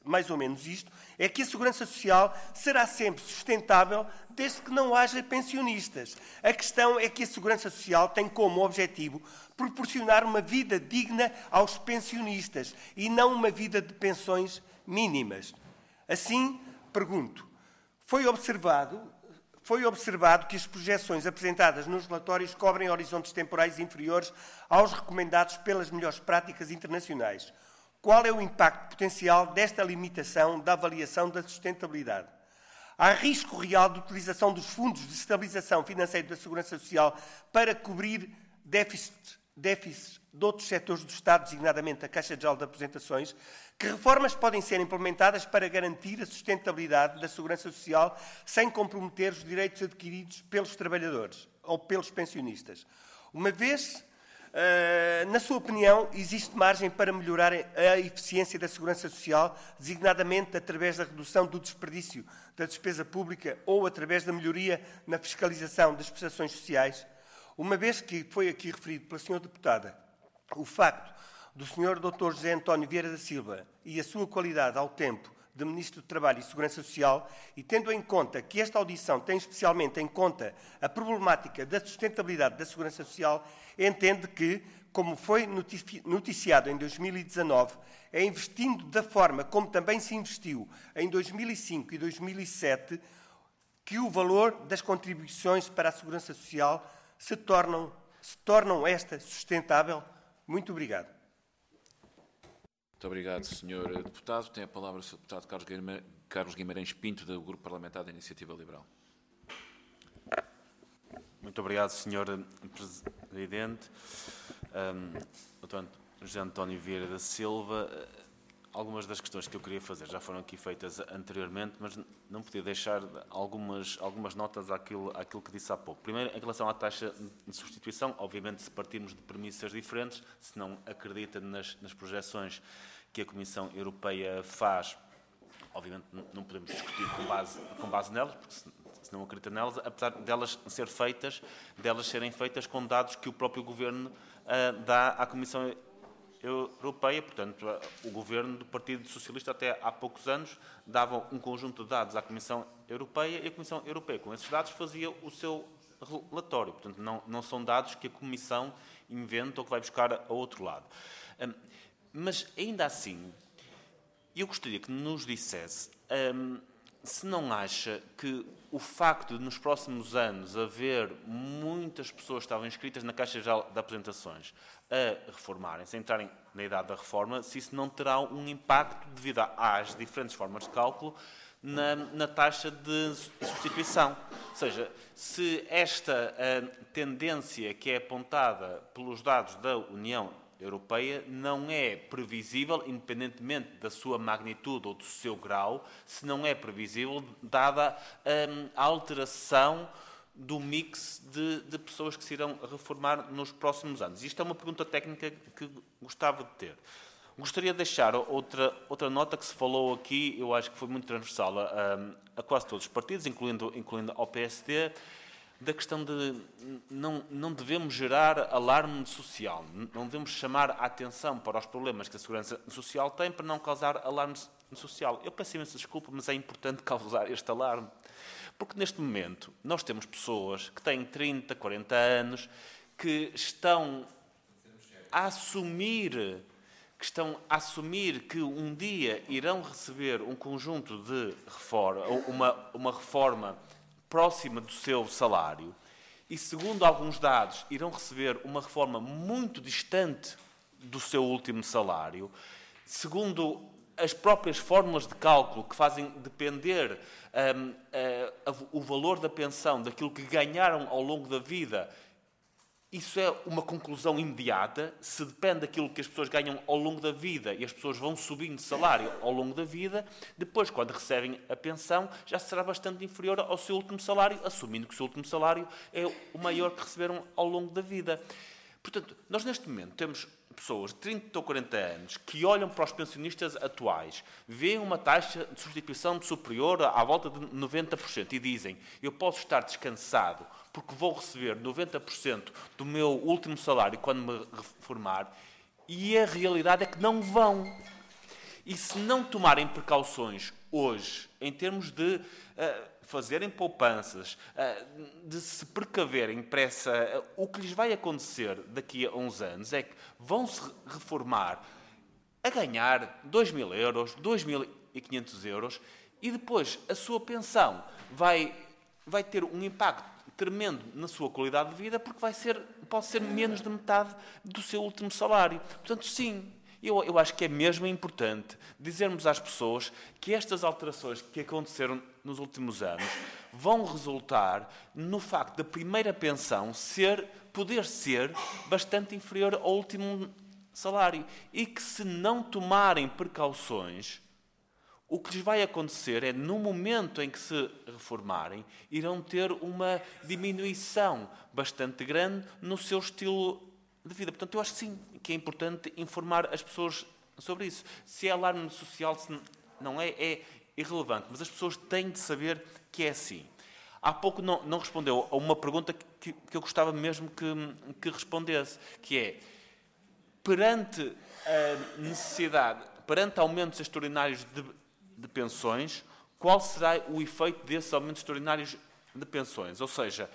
mais ou menos isto, é que a Segurança Social será sempre sustentável desde que não haja pensionistas. A questão é que a Segurança Social tem como objetivo proporcionar uma vida digna aos pensionistas e não uma vida de pensões mínimas. Assim, pergunto, foi observado que as projeções apresentadas nos relatórios cobrem horizontes temporais inferiores aos recomendados pelas melhores práticas internacionais. Qual é o impacto potencial desta limitação da avaliação da sustentabilidade? Há risco real de utilização dos fundos de estabilização financeira da Segurança Social para cobrir déficits de outros setores do Estado, designadamente a Caixa Geral de Aposentações? Que reformas podem ser implementadas para garantir a sustentabilidade da Segurança Social sem comprometer os direitos adquiridos pelos trabalhadores ou pelos pensionistas? Uma vez, na sua opinião, existe margem para melhorar a eficiência da Segurança Social, designadamente através da redução do desperdício da despesa pública ou através da melhoria na fiscalização das prestações sociais? Uma vez que foi aqui referido pela Sra. Deputada o facto do Sr. Dr. José António Vieira da Silva e a sua qualidade ao tempo de Ministro do Trabalho e Segurança Social, e tendo em conta que esta audição tem especialmente em conta a problemática da sustentabilidade da Segurança Social, entende que, como foi noticiado em 2019, é investindo da forma como também se investiu em 2005 e 2007 que o valor das contribuições para a Segurança Social se tornam esta sustentável? Muito obrigado. Muito obrigado, Sr. Deputado. Tem a palavra o Sr. Deputado Carlos Guimarães Pinto, do Grupo Parlamentar da Iniciativa Liberal. Muito obrigado, Sr. Presidente. Dr. José António Vieira da Silva, algumas das questões que eu queria fazer já foram aqui feitas anteriormente, mas não podia deixar algumas notas àquilo que disse há pouco. Primeiro, em relação à taxa de substituição, obviamente, se partirmos de premissas diferentes, se não acredita nas projeções que a Comissão Europeia faz, obviamente não podemos discutir com base nelas, porque se não acredita nelas, apesar delas serem feitas com dados que o próprio Governo dá à Comissão Europeia. Portanto, o Governo do Partido Socialista até há poucos anos dava um conjunto de dados à Comissão Europeia e a Comissão Europeia, com esses dados, fazia o seu relatório. Portanto, não são dados que a Comissão inventa ou que vai buscar a outro lado. Mas, ainda assim, eu gostaria que nos dissesse se não acha que o facto de, nos próximos anos, haver muitas pessoas que estavam inscritas na Caixa Geral de Aposentações a reformarem-se, a entrarem na idade da reforma, se isso não terá um impacto devido às diferentes formas de cálculo na taxa de substituição. Ou seja, se esta tendência que é apontada pelos dados da União Europeia não é previsível, independentemente da sua magnitude ou do seu grau, se não é previsível, dada a alteração do mix de pessoas que se irão reformar nos próximos anos. Isto é uma pergunta técnica que gostava de ter. Gostaria de deixar outra nota que se falou aqui, eu acho que foi muito transversal a quase todos os partidos, incluindo ao PSD, da questão de não devemos gerar alarme social, não devemos chamar a atenção para os problemas que a Segurança Social tem para não causar alarme social. Eu peço imensa desculpa, mas é importante causar este alarme. Porque neste momento nós temos pessoas que têm 30, 40 anos que estão a assumir que um dia irão receber um conjunto de reforma, ou uma reforma próxima do seu salário e, segundo alguns dados, irão receber uma reforma muito distante do seu último salário, segundo as próprias fórmulas de cálculo que fazem depender o valor da pensão daquilo que ganharam ao longo da vida. Isso é uma conclusão imediata. Se depende daquilo que as pessoas ganham ao longo da vida e as pessoas vão subindo de salário ao longo da vida, depois, quando recebem a pensão, já será bastante inferior ao seu último salário, assumindo que o seu último salário é o maior que receberam ao longo da vida. Portanto, nós neste momento temos pessoas de 30 ou 40 anos que olham para os pensionistas atuais, veem uma taxa de substituição superior à volta de 90% e dizem: eu posso estar descansado porque vou receber 90% do meu último salário quando me reformar, e a realidade é que não vão. E se não tomarem precauções hoje, em termos de fazerem poupanças, de se precaverem para o que lhes vai acontecer daqui a uns anos, é que vão se reformar a ganhar 2.000 euros, 2.500 euros, e depois a sua pensão vai ter um impacto tremendo na sua qualidade de vida, porque pode ser menos de metade do seu último salário. Portanto, sim, eu acho que é mesmo importante dizermos às pessoas que estas alterações que aconteceram nos últimos anos vão resultar no facto da primeira pensão poder ser bastante inferior ao último salário, e que, se não tomarem precauções, o que lhes vai acontecer é, no momento em que se reformarem, irão ter uma diminuição bastante grande no seu estilo de vida. Portanto, eu acho que sim, que é importante informar as pessoas sobre isso. Se é alarme social, se não é irrelevante, mas as pessoas têm de saber que é assim. Há pouco não respondeu a uma pergunta que eu gostava mesmo que respondesse, que é: perante a necessidade, perante aumentos extraordinários de pensões, qual será o efeito desses aumentos extraordinários de pensões? Ou seja,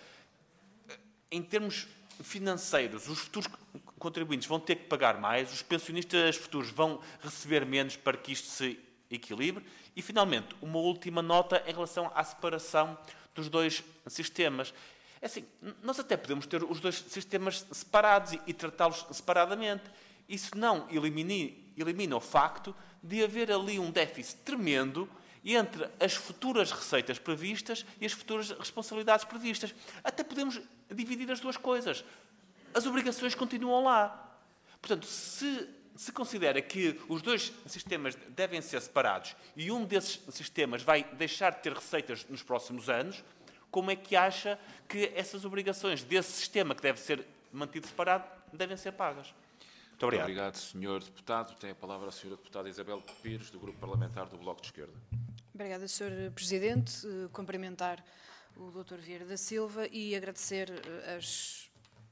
em termos financeiros, os futuros contribuintes vão ter que pagar mais, os pensionistas futuros vão receber menos para que isto se equilibre. E, finalmente, uma última nota em relação à separação dos dois sistemas. É assim, nós até podemos ter os dois sistemas separados e tratá-los separadamente. Isso não elimina o facto de haver ali um déficit tremendo entre as futuras receitas previstas e as futuras responsabilidades previstas. Até podemos dividir as duas coisas. As obrigações continuam lá. Portanto, se considera que os dois sistemas devem ser separados e um desses sistemas vai deixar de ter receitas nos próximos anos, como é que acha que essas obrigações desse sistema, que deve ser mantido separado, devem ser pagas? Muito obrigado. Muito obrigado, Sr. Deputado. Tem a palavra a Sra. Deputada Isabel Pires, do Grupo Parlamentar do Bloco de Esquerda. Obrigada, Sr. Presidente. Cumprimentar o Dr. Vieira da Silva e agradecer as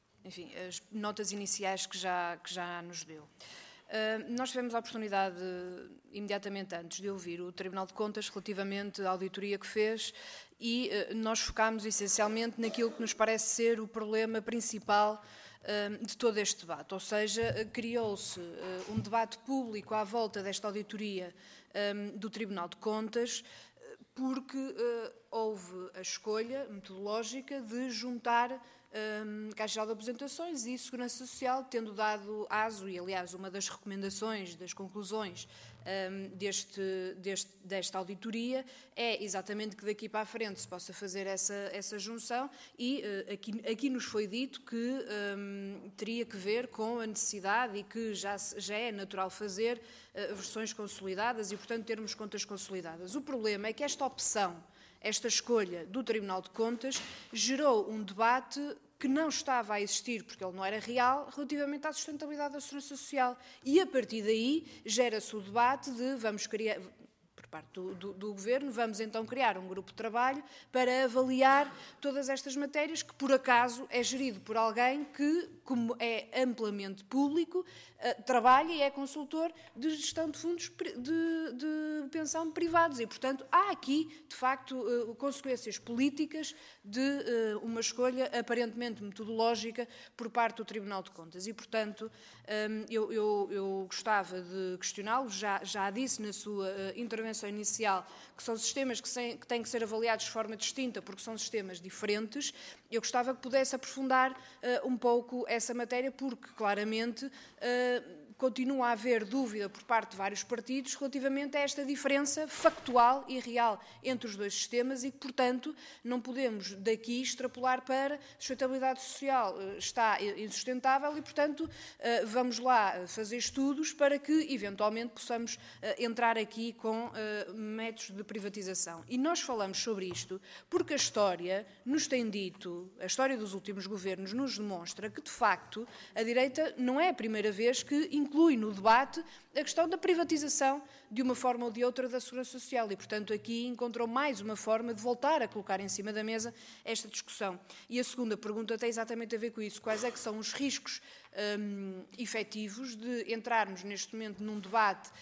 notas iniciais que já nos deu. Nós tivemos a oportunidade, imediatamente antes de ouvir o Tribunal de Contas, relativamente à auditoria que fez, e nós focámos essencialmente naquilo que nos parece ser o problema principal de todo este debate. Ou seja, criou-se um debate público à volta desta auditoria do Tribunal de Contas, porque houve a escolha metodológica de juntar Caixa Geral de Aposentações e Segurança Social, tendo dado aso, e aliás uma das recomendações, das conclusões desta auditoria é exatamente que daqui para a frente se possa fazer essa junção, e aqui nos foi dito que teria que ver com a necessidade, e que já é natural fazer versões consolidadas e, portanto, termos contas consolidadas. O problema é que esta opção, esta escolha do Tribunal de Contas, gerou um debate que não estava a existir, porque ele não era real, relativamente à sustentabilidade da Segurança Social. E, a partir daí, gera-se o debate de vamos criar, por parte do Governo, vamos então criar um grupo de trabalho para avaliar todas estas matérias, que, por acaso, é gerido por alguém que, como é amplamente público, trabalha e é consultor de gestão de fundos de pensão privados. E, portanto, há aqui, de facto, consequências políticas de uma escolha aparentemente metodológica por parte do Tribunal de Contas. E, portanto, eu gostava de questioná-lo, já disse na sua intervenção inicial que são sistemas que têm que ser avaliados de forma distinta, porque são sistemas diferentes. Eu gostava que pudesse aprofundar um pouco essa matéria, porque, claramente, continua a haver dúvida por parte de vários partidos relativamente a esta diferença factual e real entre os dois sistemas, e que, portanto, não podemos daqui extrapolar para a sustentabilidade social está insustentável e, portanto, vamos lá fazer estudos para que, eventualmente, possamos entrar aqui com métodos de privatização. E nós falamos sobre isto porque a história nos tem dito, a história dos últimos governos nos demonstra que, de facto, a direita não é a primeira vez que inclui no debate a questão da privatização, de uma forma ou de outra, da Segurança Social. E, portanto, aqui encontrou mais uma forma de voltar a colocar em cima da mesa esta discussão. E a segunda pergunta tem exatamente a ver com isso. Quais é que são os riscos efetivos de entrarmos neste momento num debate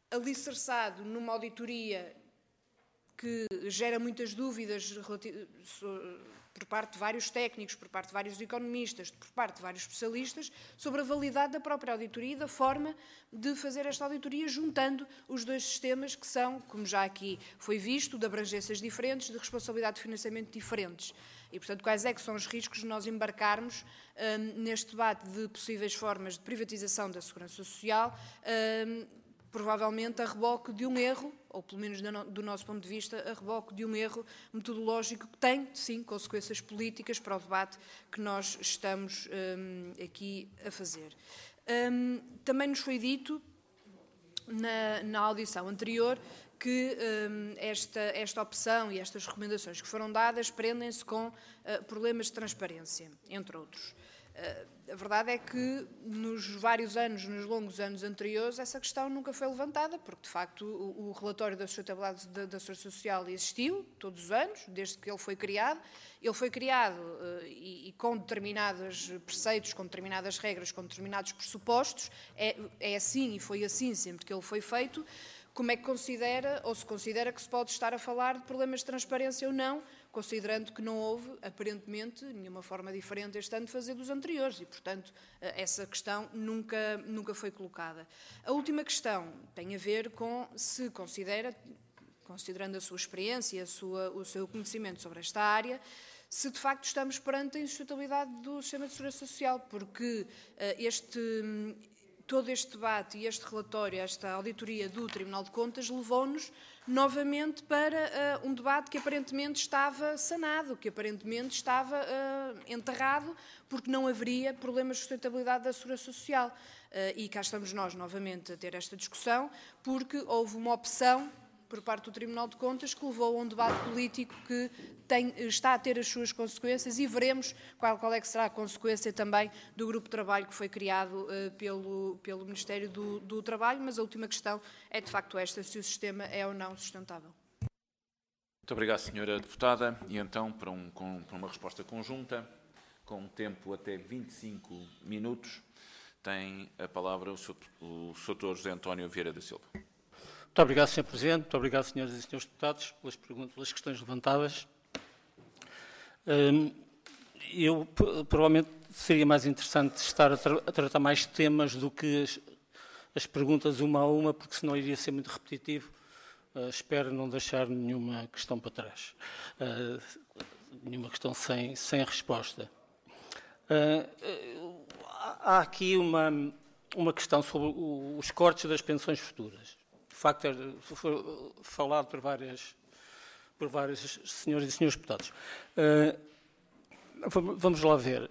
alicerçado numa auditoria que gera muitas dúvidas por parte de vários técnicos, por parte de vários economistas, por parte de vários especialistas, sobre a validade da própria auditoria e da forma de fazer esta auditoria, juntando os dois sistemas que são, como já aqui foi visto, de abrangências diferentes, de responsabilidade de financiamento diferentes. E, portanto, quais é que são os riscos de nós embarcarmos neste debate de possíveis formas de privatização da segurança social, provavelmente a reboque de um erro, ou pelo menos do nosso ponto de vista, a reboque de um erro metodológico que tem, sim, consequências políticas para o debate que nós estamos aqui a fazer. Também nos foi dito, na audição anterior, que esta opção e estas recomendações que foram dadas prendem-se com problemas de transparência, entre outros. A verdade é que nos vários anos, nos longos anos anteriores, essa questão nunca foi levantada, porque de facto o relatório da sustentabilidade da Segurança Social existiu todos os anos, desde que ele foi criado. Ele foi criado e com determinados preceitos, com determinadas regras, com determinados pressupostos. É assim e foi assim sempre que ele foi feito. Como é que considera, ou se considera que se pode estar a falar de problemas de transparência ou não, considerando que não houve, aparentemente, nenhuma forma diferente este ano de fazer dos anteriores e, portanto, essa questão nunca foi colocada. A última questão tem a ver com se considera, considerando a sua experiência, o seu conhecimento sobre esta área, se de facto estamos perante a insustentabilidade do sistema de segurança social, porque todo este debate e este relatório, esta auditoria do Tribunal de Contas, levou-nos novamente para um debate que aparentemente estava sanado, que aparentemente estava enterrado, porque não haveria problemas de sustentabilidade da segurança social. E cá estamos nós novamente a ter esta discussão, porque houve uma opção por parte do Tribunal de Contas que levou a um debate político que está a ter as suas consequências e veremos qual é que será a consequência também do grupo de trabalho que foi criado pelo Ministério do Trabalho, mas a última questão é de facto esta, se o sistema é ou não sustentável. Muito obrigado, Sra. Deputada. E então, para uma resposta conjunta, com um tempo até 25 minutos, tem a palavra o Sr. José António Vieira da Silva. Muito obrigado, Sr. Presidente. Muito obrigado, Senhoras e Senhores Deputados, pelas questões levantadas. Provavelmente seria mais interessante estar a tratar mais temas do que as perguntas uma a uma, porque senão iria ser muito repetitivo. Espero não deixar nenhuma questão para trás, nenhuma questão sem resposta. Há aqui uma questão sobre os cortes das pensões futuras. De facto, foi falado por vários senhores e senhores deputados. Vamos lá ver.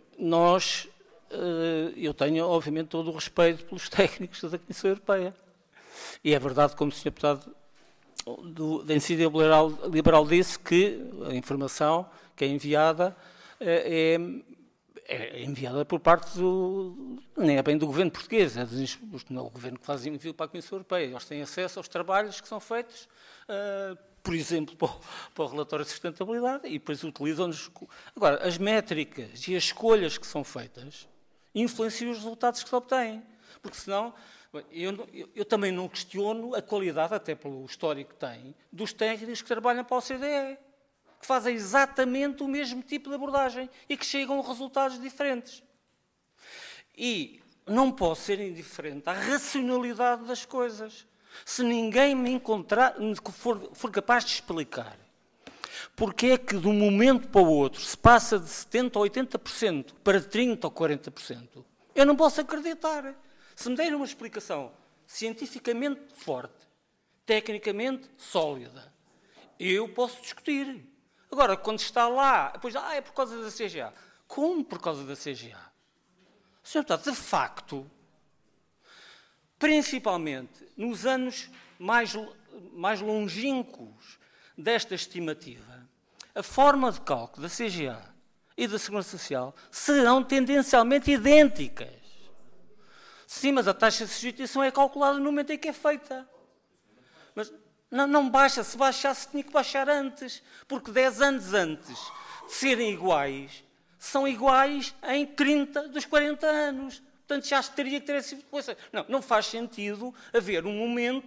Eu tenho, obviamente, todo o respeito pelos técnicos da Comissão Europeia. E é verdade, como o senhor deputado da Iniciativa Liberal disse, que a informação que é enviada é enviada por parte nem é bem do governo português, não é o governo que faz envio para a Comissão Europeia. Eles têm acesso aos trabalhos que são feitos, por exemplo, para o relatório de sustentabilidade, e depois utilizam-nos. Agora, as métricas e as escolhas que são feitas influenciam os resultados que se obtêm, porque senão eu também não questiono a qualidade, até pelo histórico que tem, dos técnicos que trabalham para a OCDE, que fazem exatamente o mesmo tipo de abordagem e que chegam a resultados diferentes. E não posso ser indiferente à racionalidade das coisas. Se ninguém me for capaz de explicar porque é que de um momento para o outro se passa de 70% ou 80% para 30% ou 40%, eu não posso acreditar. Se me derem uma explicação cientificamente forte, tecnicamente sólida, eu posso discutir. Agora, quando está lá, depois, é por causa da CGA. Como por causa da CGA? Senhor Deputado, de facto, principalmente nos anos mais longínquos desta estimativa, a forma de cálculo da CGA e da Segurança Social serão tendencialmente idênticas. Sim, mas a taxa de substituição é calculada no momento em que é feita. Mas não baixa. Se baixasse, tinha que baixar antes. Porque 10 anos antes de serem iguais, são iguais em 30 dos 40 anos. Portanto, já teria que ter essa coisa. Não faz sentido haver um momento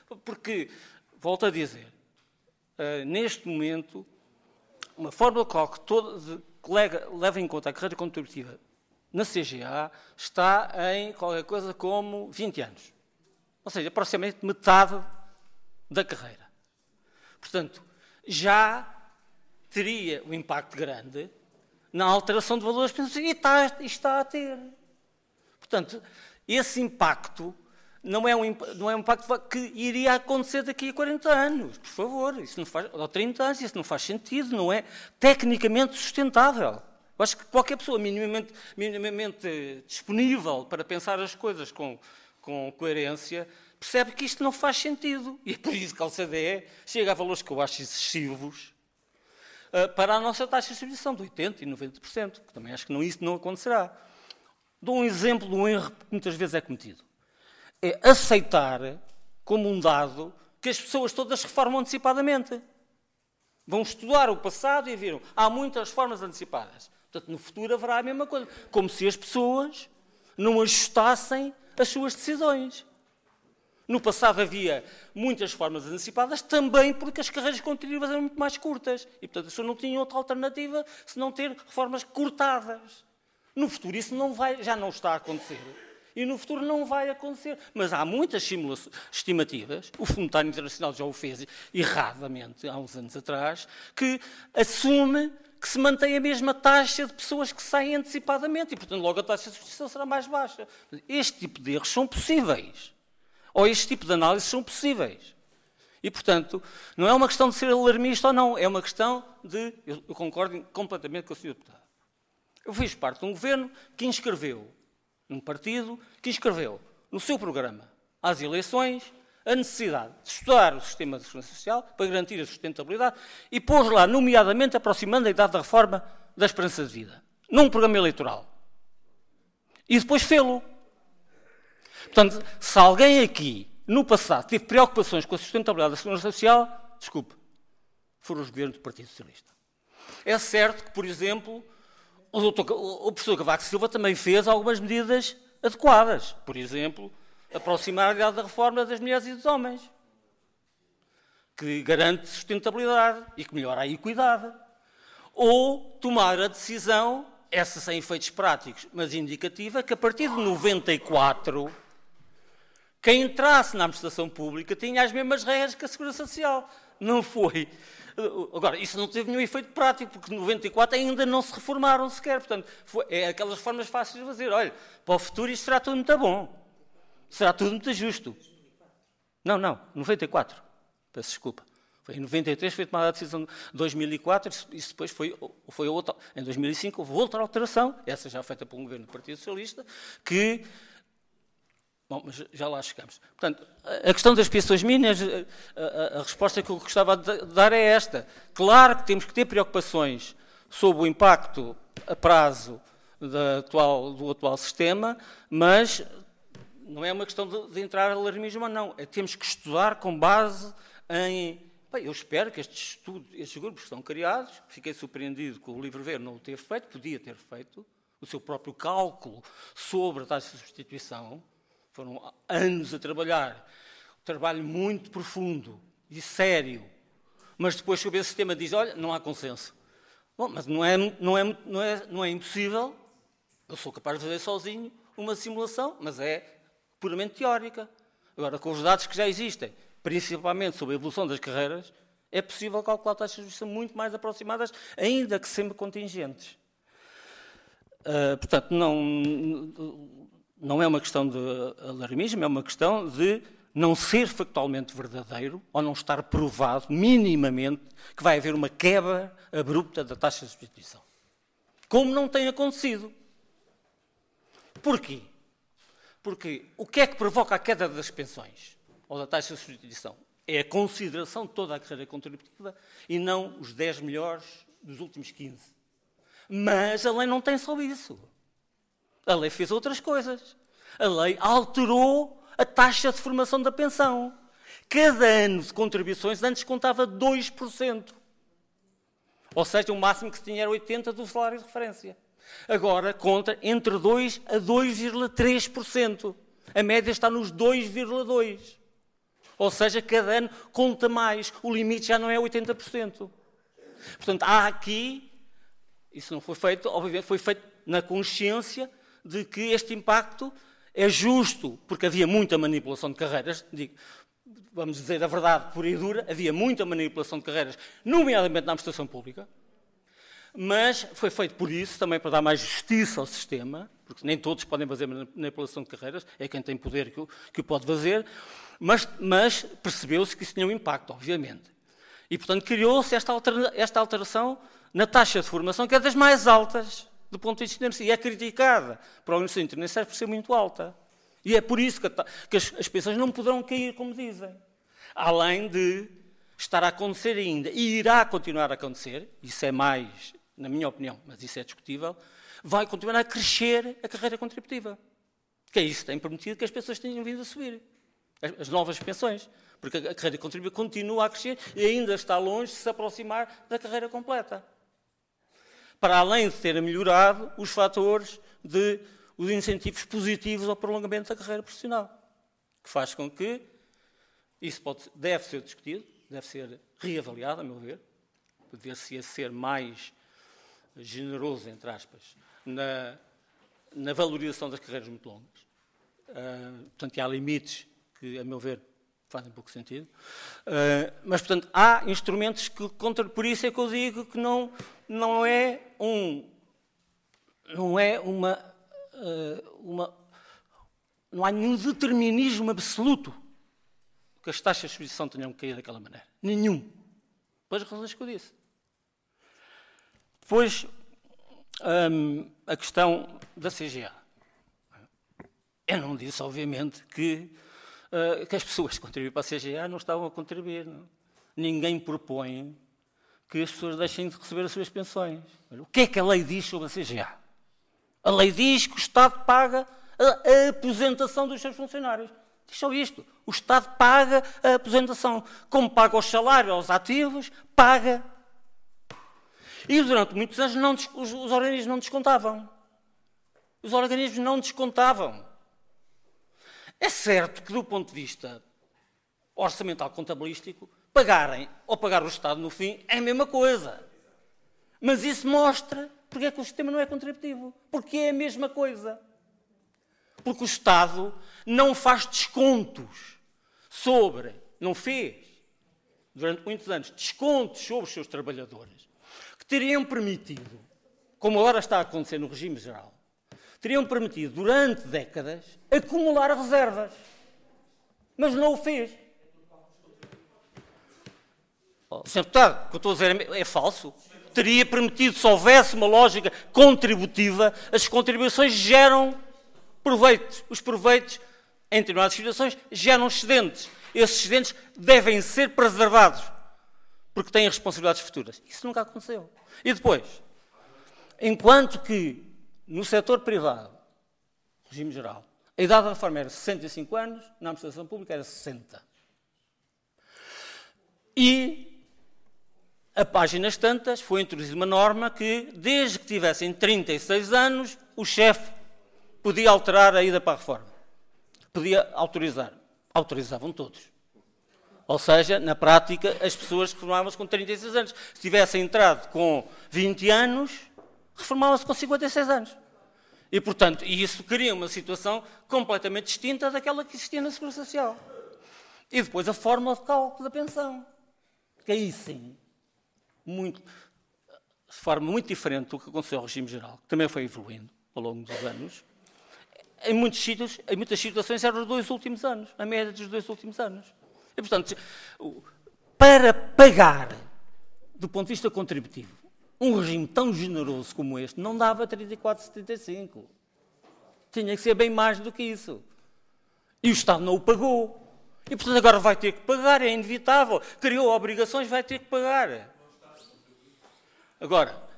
Porque, volto a dizer, neste momento, uma fórmula que leva em conta a carreira contributiva na CGA está em qualquer coisa como 20 anos. Ou seja, aproximadamente metade da carreira. Portanto, já teria um impacto grande na alteração de valores pensionistas e está a ter. Portanto, esse impacto não é um impacto que iria acontecer daqui a 40 anos, por favor, isso não faz, ou 30 anos, isso não faz sentido, não é tecnicamente sustentável. Eu acho que qualquer pessoa minimamente disponível para pensar as coisas com coerência percebe que isto não faz sentido. E é por isso que a OCDE chega a valores que eu acho excessivos para a nossa taxa de distribuição de 80% e 90%, que também acho que isso não acontecerá. Dou um exemplo de um erro que muitas vezes é cometido. É aceitar como um dado que as pessoas todas reformam antecipadamente. Vão estudar o passado e viram, há muitas reformas antecipadas. Portanto, no futuro haverá a mesma coisa. Como se as pessoas não ajustassem as suas decisões. No passado havia muitas reformas antecipadas, também porque as carreiras contributivas eram muito mais curtas. E, portanto, as pessoas não tinham outra alternativa senão ter reformas cortadas. No futuro isso já não está a acontecer. E no futuro não vai acontecer. Mas há muitas estimativas, o Fundo Monetário Internacional já o fez erradamente há uns anos atrás, que assume que se mantém a mesma taxa de pessoas que saem antecipadamente e, portanto, logo a taxa de substituição será mais baixa. Este tipo de erros são possíveis. Ou este tipo de análises são possíveis. E, portanto, não é uma questão de ser alarmista ou não, é uma questão de... Eu concordo completamente com o Sr. Deputado. Eu fiz parte de um governo que inscreveu, num partido, que inscreveu no seu programa, às eleições, a necessidade de estudar o sistema de segurança social para garantir a sustentabilidade e pôs lá, nomeadamente, aproximando a idade da reforma da esperança de vida, num programa eleitoral. E depois fê-lo. Portanto, se alguém aqui, no passado, teve preocupações com a sustentabilidade da segurança social, desculpe, foram os governos do Partido Socialista. É certo que, por exemplo, o professor Cavaco Silva também fez algumas medidas adequadas. Por exemplo, aproximar a idade da reforma das mulheres e dos homens, que garante sustentabilidade e que melhora a equidade. Ou tomar a decisão, essa sem efeitos práticos, mas indicativa, que a partir de 94, quem entrasse na administração pública tinha as mesmas regras que a Segurança Social. Não foi. Agora, isso não teve nenhum efeito prático, porque em 94 ainda não se reformaram sequer. Portanto, é aquelas formas fáceis de fazer. Olha, para o futuro isto será tudo muito bom. Será tudo muito justo. Não, 94. Peço desculpa. Foi em 93 foi tomada a decisão de 2004, isso depois foi outra. Em 2005 houve outra alteração, essa já feita por um governo do Partido Socialista, que... Bom, mas já lá chegamos. Portanto, a questão das pensões mínimas, a resposta que eu gostava de dar é esta. Claro que temos que ter preocupações sobre o impacto a prazo do atual sistema, mas não é uma questão de entrar alarmismo ou não. Temos que estudar com base em... Bem, eu espero que estes grupos que estão criados, fiquei surpreendido com o Livre Verde não o ter feito, podia ter feito, o seu próprio cálculo sobre a taxa de substituição. Foram anos a trabalhar, um trabalho muito profundo e sério, mas depois sobre esse sistema diz, olha, não há consenso. Bom, mas não é impossível, eu sou capaz de fazer sozinho uma simulação, mas é puramente teórica. Agora, com os dados que já existem, principalmente sobre a evolução das carreiras, é possível calcular taxas de substituição muito mais aproximadas, ainda que sempre contingentes. Portanto, não é uma questão de alarmismo, é uma questão de não ser factualmente verdadeiro ou não estar provado minimamente que vai haver uma quebra abrupta da taxa de substituição. Como não tem acontecido. Porquê? Porque o que é que provoca a queda das pensões ou da taxa de substituição? É a consideração de toda a carreira contributiva e não os 10 melhores dos últimos 15. Mas a lei não tem só isso. A lei fez outras coisas. A lei alterou a taxa de formação da pensão. Cada ano de contribuições antes contava 2%. Ou seja, o máximo que se tinha era 80% do salário de referência. Agora conta entre 2% a 2,3%. A média está nos 2,2%. Ou seja, cada ano conta mais. O limite já não é 80%. Portanto, há aqui, isso não foi feito, obviamente foi feito na consciência de que este impacto é justo, porque havia muita manipulação de carreiras, vamos dizer a verdade pura e dura, havia muita manipulação de carreiras, nomeadamente na administração pública, mas foi feito por isso, também para dar mais justiça ao sistema, porque nem todos podem fazer manipulação de carreiras, é quem tem poder que o pode fazer, mas percebeu-se que isso tinha um impacto, obviamente. E, portanto, criou-se esta alteração na taxa de formação, que é das mais altas do ponto de vista internacional, e é criticada para a Universidade Internacional por ser muito alta. E é por isso que as pensões não poderão cair, como dizem. Além de estar a acontecer ainda, e irá continuar a acontecer, isso é mais, na minha opinião, mas isso é discutível, vai continuar a crescer a carreira contributiva. Que é isso que tem permitido que as pessoas tenham vindo a subir. As novas pensões. Porque a carreira contributiva continua a crescer e ainda está longe de se aproximar da carreira completa. Para além de ter melhorado os fatores os incentivos positivos ao prolongamento da carreira profissional, que faz com que isso deve ser discutido, deve ser reavaliado, a meu ver, para ver se ia ser mais generoso, entre aspas, na valorização das carreiras muito longas. Portanto, há limites que, a meu ver, fazem pouco sentido. Mas, portanto, há instrumentos que, por isso é que eu digo que não há nenhum determinismo absoluto que as taxas de substituição tenham que cair daquela maneira. Nenhum. Pelas razões que eu disse. Depois, a questão da CGA. Eu não disse, obviamente, que as pessoas que contribuem para a CGA não estavam a contribuir. Não? Ninguém propõe que as pessoas deixem de receber as suas pensões. O que é que a lei diz sobre a CGA? A lei diz que o Estado paga a aposentação dos seus funcionários. Diz só isto. O Estado paga a aposentação. Como paga os salários aos ativos, paga. E durante muitos anos os organismos não descontavam. Os organismos não descontavam. É certo que, do ponto de vista orçamental contabilístico, pagarem ou pagar o Estado no fim é a mesma coisa. Mas isso mostra porque é que o sistema não é contributivo. Porque é a mesma coisa. Porque o Estado não faz descontos não fez, durante muitos anos, descontos sobre os seus trabalhadores, que teriam permitido, como agora está a acontecer no regime geral, teriam permitido, durante décadas, acumular reservas. Mas não o fez. Sr. Deputado, o que eu estou a dizer é falso. Teria permitido, se houvesse uma lógica contributiva, as contribuições geram proveitos. Os proveitos, em determinadas situações, geram excedentes. Esses excedentes devem ser preservados, porque têm responsabilidades futuras. Isso nunca aconteceu. E depois, enquanto que no setor privado, regime geral, a idade da reforma era 65 anos, na administração pública era 60. E, a páginas tantas, foi introduzida uma norma que, desde que tivessem 36 anos, o chefe podia alterar a ida para a reforma. Podia autorizar. Autorizavam todos. Ou seja, na prática, as pessoas reformavam-se com 36 anos. Se tivessem entrado com 20 anos, reformavam-se com 56 anos. E, portanto, isso cria uma situação completamente distinta daquela que existia na Segurança Social. E depois a fórmula de cálculo da pensão. Que aí sim, de forma muito diferente do que aconteceu ao regime geral, que também foi evoluindo ao longo dos anos, em muitos sítios, em muitas situações eram os 2 últimos anos, a média dos 2 últimos anos. E, portanto, para pagar, do ponto de vista contributivo, um regime tão generoso como este, não dava 34,75. Tinha que ser bem mais do que isso. E o Estado não o pagou. E, portanto, agora vai ter que pagar, é inevitável. Criou obrigações, vai ter que pagar. Agora,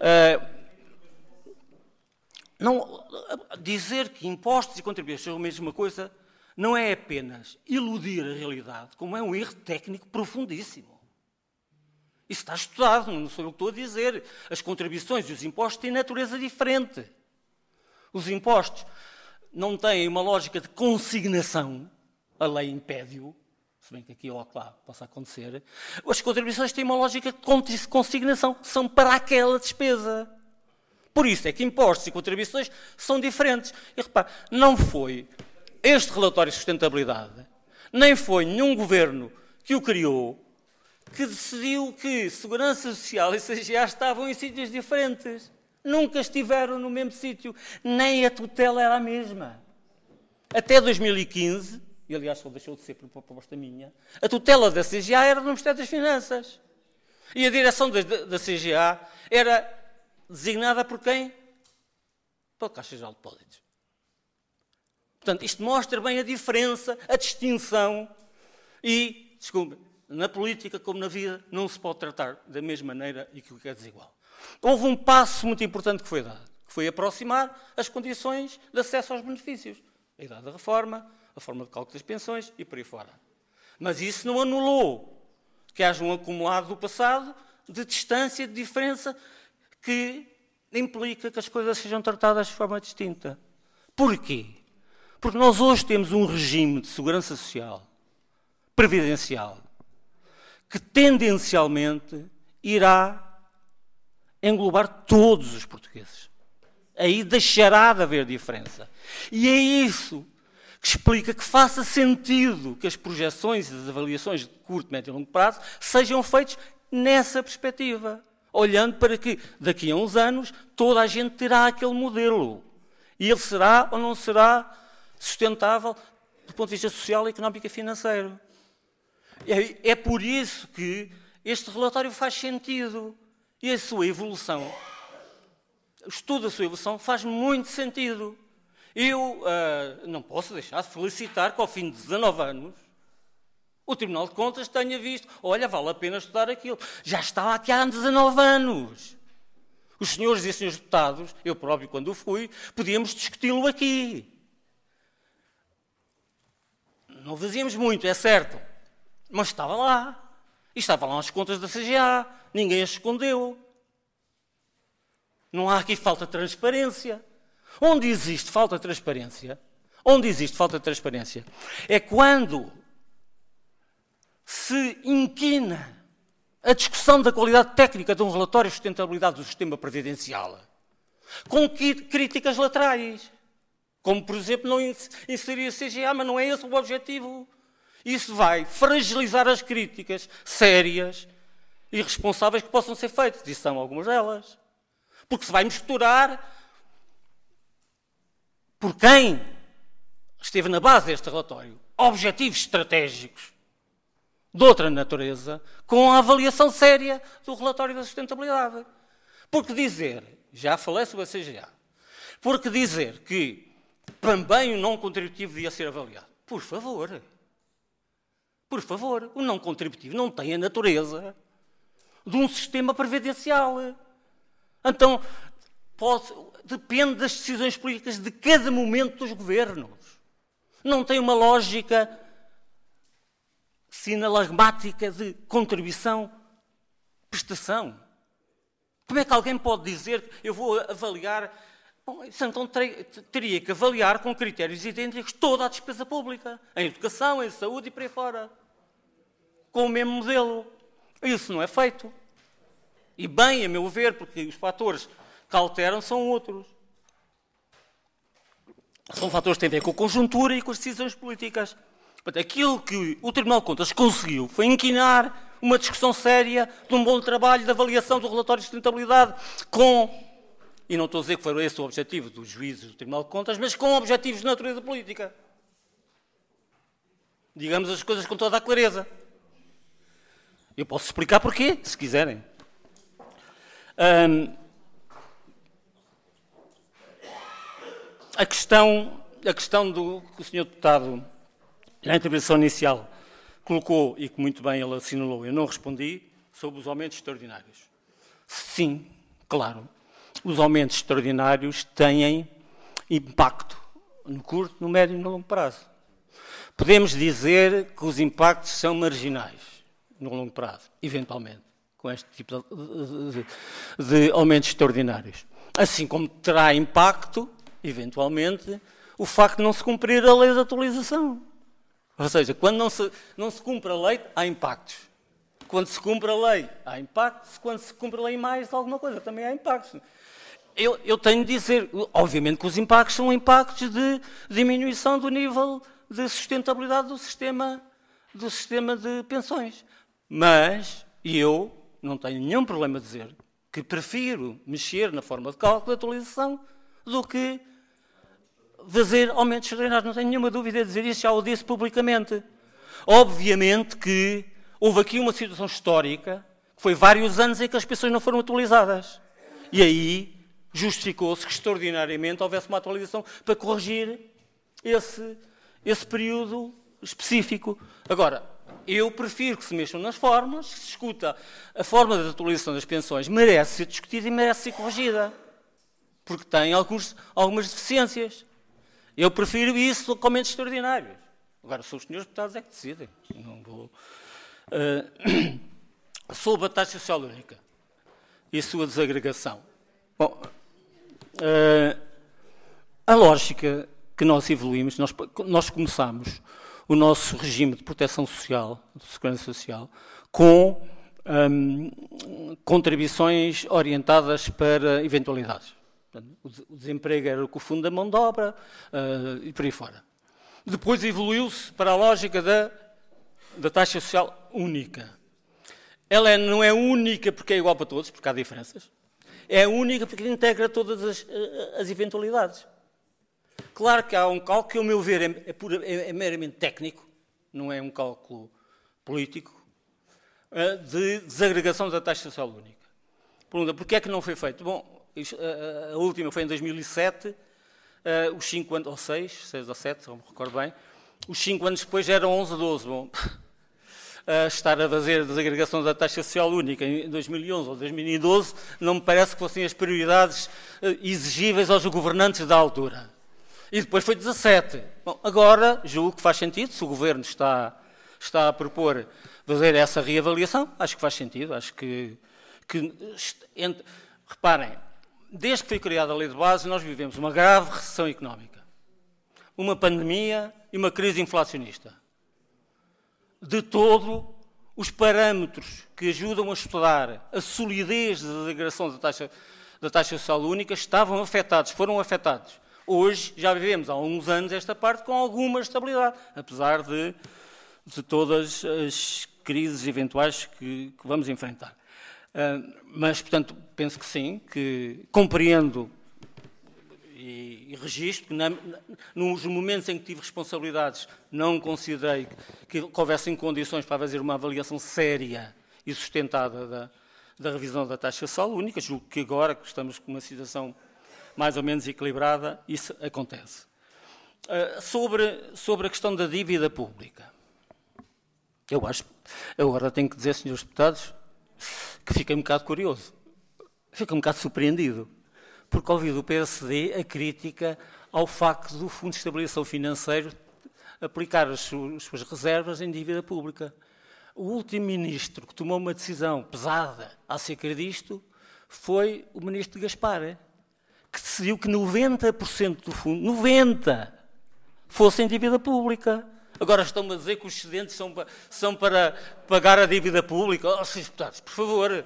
dizer que impostos e contribuições são a mesma coisa não é apenas iludir a realidade, como é um erro técnico profundíssimo. Isso está estudado, não sou eu que estou a dizer. As contribuições e os impostos têm natureza diferente. Os impostos não têm uma lógica de consignação, a lei impede-o, se bem que aqui ou lá possa acontecer, as contribuições têm uma lógica de consignação, são para aquela despesa. Por isso é que impostos e contribuições são diferentes. E repare, não foi este relatório de sustentabilidade, nem foi nenhum governo que o criou, que decidiu que Segurança Social e CGA estavam em sítios diferentes. Nunca estiveram no mesmo sítio, nem a tutela era a mesma. Até 2015, e aliás só deixou de ser por proposta minha, a tutela da CGA era do Ministério das Finanças. E a direção da CGA era designada por quem? Pela Caixa Geral de Depósitos. Portanto, isto mostra bem a diferença, a distinção e, desculpe, na política como na vida não se pode tratar da mesma maneira e que o que é desigual. Houve um passo muito importante que foi dado, que foi aproximar as condições de acesso aos benefícios. A idade da reforma, a forma de cálculo das pensões e por aí fora. Mas isso não anulou que haja um acumulado do passado de distância, de diferença, que implica que as coisas sejam tratadas de forma distinta. Porquê? Porque nós hoje temos um regime de segurança social, previdencial, que tendencialmente irá englobar todos os portugueses. Aí deixará de haver diferença. E é isso que explica que faça sentido que as projeções e as avaliações de curto, médio e longo prazo sejam feitas nessa perspectiva, olhando para que daqui a uns anos toda a gente terá aquele modelo. E ele será ou não será sustentável do ponto de vista social, económico e financeiro. É por isso que este relatório faz sentido. E a sua evolução, o estudo da sua evolução faz muito sentido. Eu não posso deixar de felicitar que ao fim de 19 anos o Tribunal de Contas tenha visto, olha, vale a pena estudar aquilo. Já estava aqui há 19 anos. Os senhores e as senhores deputados, eu próprio quando fui, podíamos discuti-lo aqui. Não fazíamos muito, é certo, mas estava lá. E estavam lá as contas da CGA, ninguém as escondeu. Não há aqui falta de transparência. Onde existe falta de transparência? Onde existe falta de transparência? É quando se inquina a discussão da qualidade técnica de um relatório de sustentabilidade do sistema previdencial com críticas laterais. Como, por exemplo, não inserir a CGA, mas não é esse o objetivo. Isso vai fragilizar as críticas sérias e responsáveis que possam ser feitas, e são algumas delas. Porque se vai misturar por quem esteve na base deste relatório objetivos estratégicos de outra natureza com a avaliação séria do relatório da sustentabilidade. Porque dizer, já falei sobre a CGA, porque dizer que também o não contributivo devia ser avaliado, por favor, o não contributivo não tem a natureza de um sistema previdencial. Então, depende das decisões políticas de cada momento dos governos. Não tem uma lógica sinalagmática de contribuição-prestação. Como é que alguém pode dizer que eu vou avaliar... Bom, isso então teria que avaliar com critérios idênticos toda a despesa pública, em educação, em saúde e por aí fora, com o mesmo modelo. Isso não é feito. E bem, a meu ver, porque os fatores que alteram são outros. São fatores que têm a ver com a conjuntura e com as decisões políticas. Portanto, aquilo que o Tribunal de Contas conseguiu foi inquinar uma discussão séria de um bom trabalho de avaliação do relatório de sustentabilidade com... E não estou a dizer que foi esse o objetivo dos juízes do Tribunal de Contas, mas com objetivos de natureza política. Digamos as coisas com toda a clareza. Eu posso explicar porquê, se quiserem. A questão do que o Sr. Deputado, na intervenção inicial, colocou, e que muito bem ele assinalou, eu não respondi, sobre os aumentos extraordinários. Sim, claro. Os aumentos extraordinários têm impacto no curto, no médio e no longo prazo. Podemos dizer que os impactos são marginais no longo prazo, eventualmente, com este tipo de aumentos extraordinários. Assim como terá impacto, eventualmente, o facto de não se cumprir a lei de atualização. Ou seja, quando não se cumpre a lei, há impactos. Quando se cumpre a lei, há impactos. Quando se cumpre a lei mais alguma coisa, também há impactos. Eu tenho de dizer, obviamente que os impactos são impactos de diminuição do nível de sustentabilidade do sistema de pensões. Mas eu não tenho nenhum problema a dizer que prefiro mexer na forma de cálculo de atualização do que fazer aumentos extraordinários. Não tenho nenhuma dúvida de dizer isso, já o disse publicamente. Obviamente que houve aqui uma situação histórica, que foi vários anos em que as pensões não foram atualizadas. E aí justificou-se que extraordinariamente houvesse uma atualização para corrigir esse período específico. Agora, eu prefiro que se mexam nas formas, que se discuta a forma de atualização das pensões, merece ser discutida e merece ser corrigida, porque tem algumas deficiências. Eu prefiro isso com aumentos extraordinários. Agora, são os senhores deputados é que decidem. Não vou... Sobre a taxa social única e a sua desagregação. Bom, a lógica que nós evoluímos, nós começámos o nosso regime de proteção social, de segurança social, com contribuições orientadas para eventualidades. O desemprego era o fundo da mão de obra e por aí fora. Depois evoluiu-se para a lógica da taxa social única. Ela não é única porque é igual para todos, porque há diferenças. É única porque integra todas as eventualidades. Claro que há um cálculo que, ao meu ver, é meramente técnico, não é um cálculo político, de desagregação da taxa social única. Pergunta, porquê é que não foi feito? Bom, a última foi em 2007, os 5 anos, ou 6 ou 7, não me recordo bem, os 5 anos depois eram 11 ou 12. Bom, estar a fazer a desagregação da taxa social única em 2011 ou 2012 não me parece que fossem as prioridades exigíveis aos governantes da altura. E depois foi 17. Bom, agora, julgo que faz sentido, se o Governo está a propor fazer essa reavaliação, acho que faz sentido, acho que reparem, desde que foi criada a Lei de Base, nós vivemos uma grave recessão económica, uma pandemia e uma crise inflacionista. De todo, os parâmetros que ajudam a estudar a solidez da degradação da taxa social única foram afetados. Hoje, já vivemos há alguns anos esta parte com alguma estabilidade, apesar de todas as crises eventuais que vamos enfrentar. Mas, portanto, penso que sim, que compreendo e registro que nos momentos em que tive responsabilidades não considerei que houvessem condições para fazer uma avaliação séria e sustentada da revisão da taxa social única. Julgo que agora que estamos com uma situação mais ou menos equilibrada, isso acontece. Sobre a questão da dívida pública, eu acho, agora tenho que dizer, senhores deputados, que fiquei um bocado curioso, fiquei um bocado surpreendido, porque ouvi do PSD a crítica ao facto do Fundo de Estabilização Financeiro aplicar as suas reservas em dívida pública. O último ministro que tomou uma decisão pesada acerca disto foi o ministro Gaspar, que decidiu que 90% do fundo, 90%, fosse em dívida pública. Agora estão-me a dizer que os excedentes são para pagar a dívida pública. Oh, senhores deputados, por favor,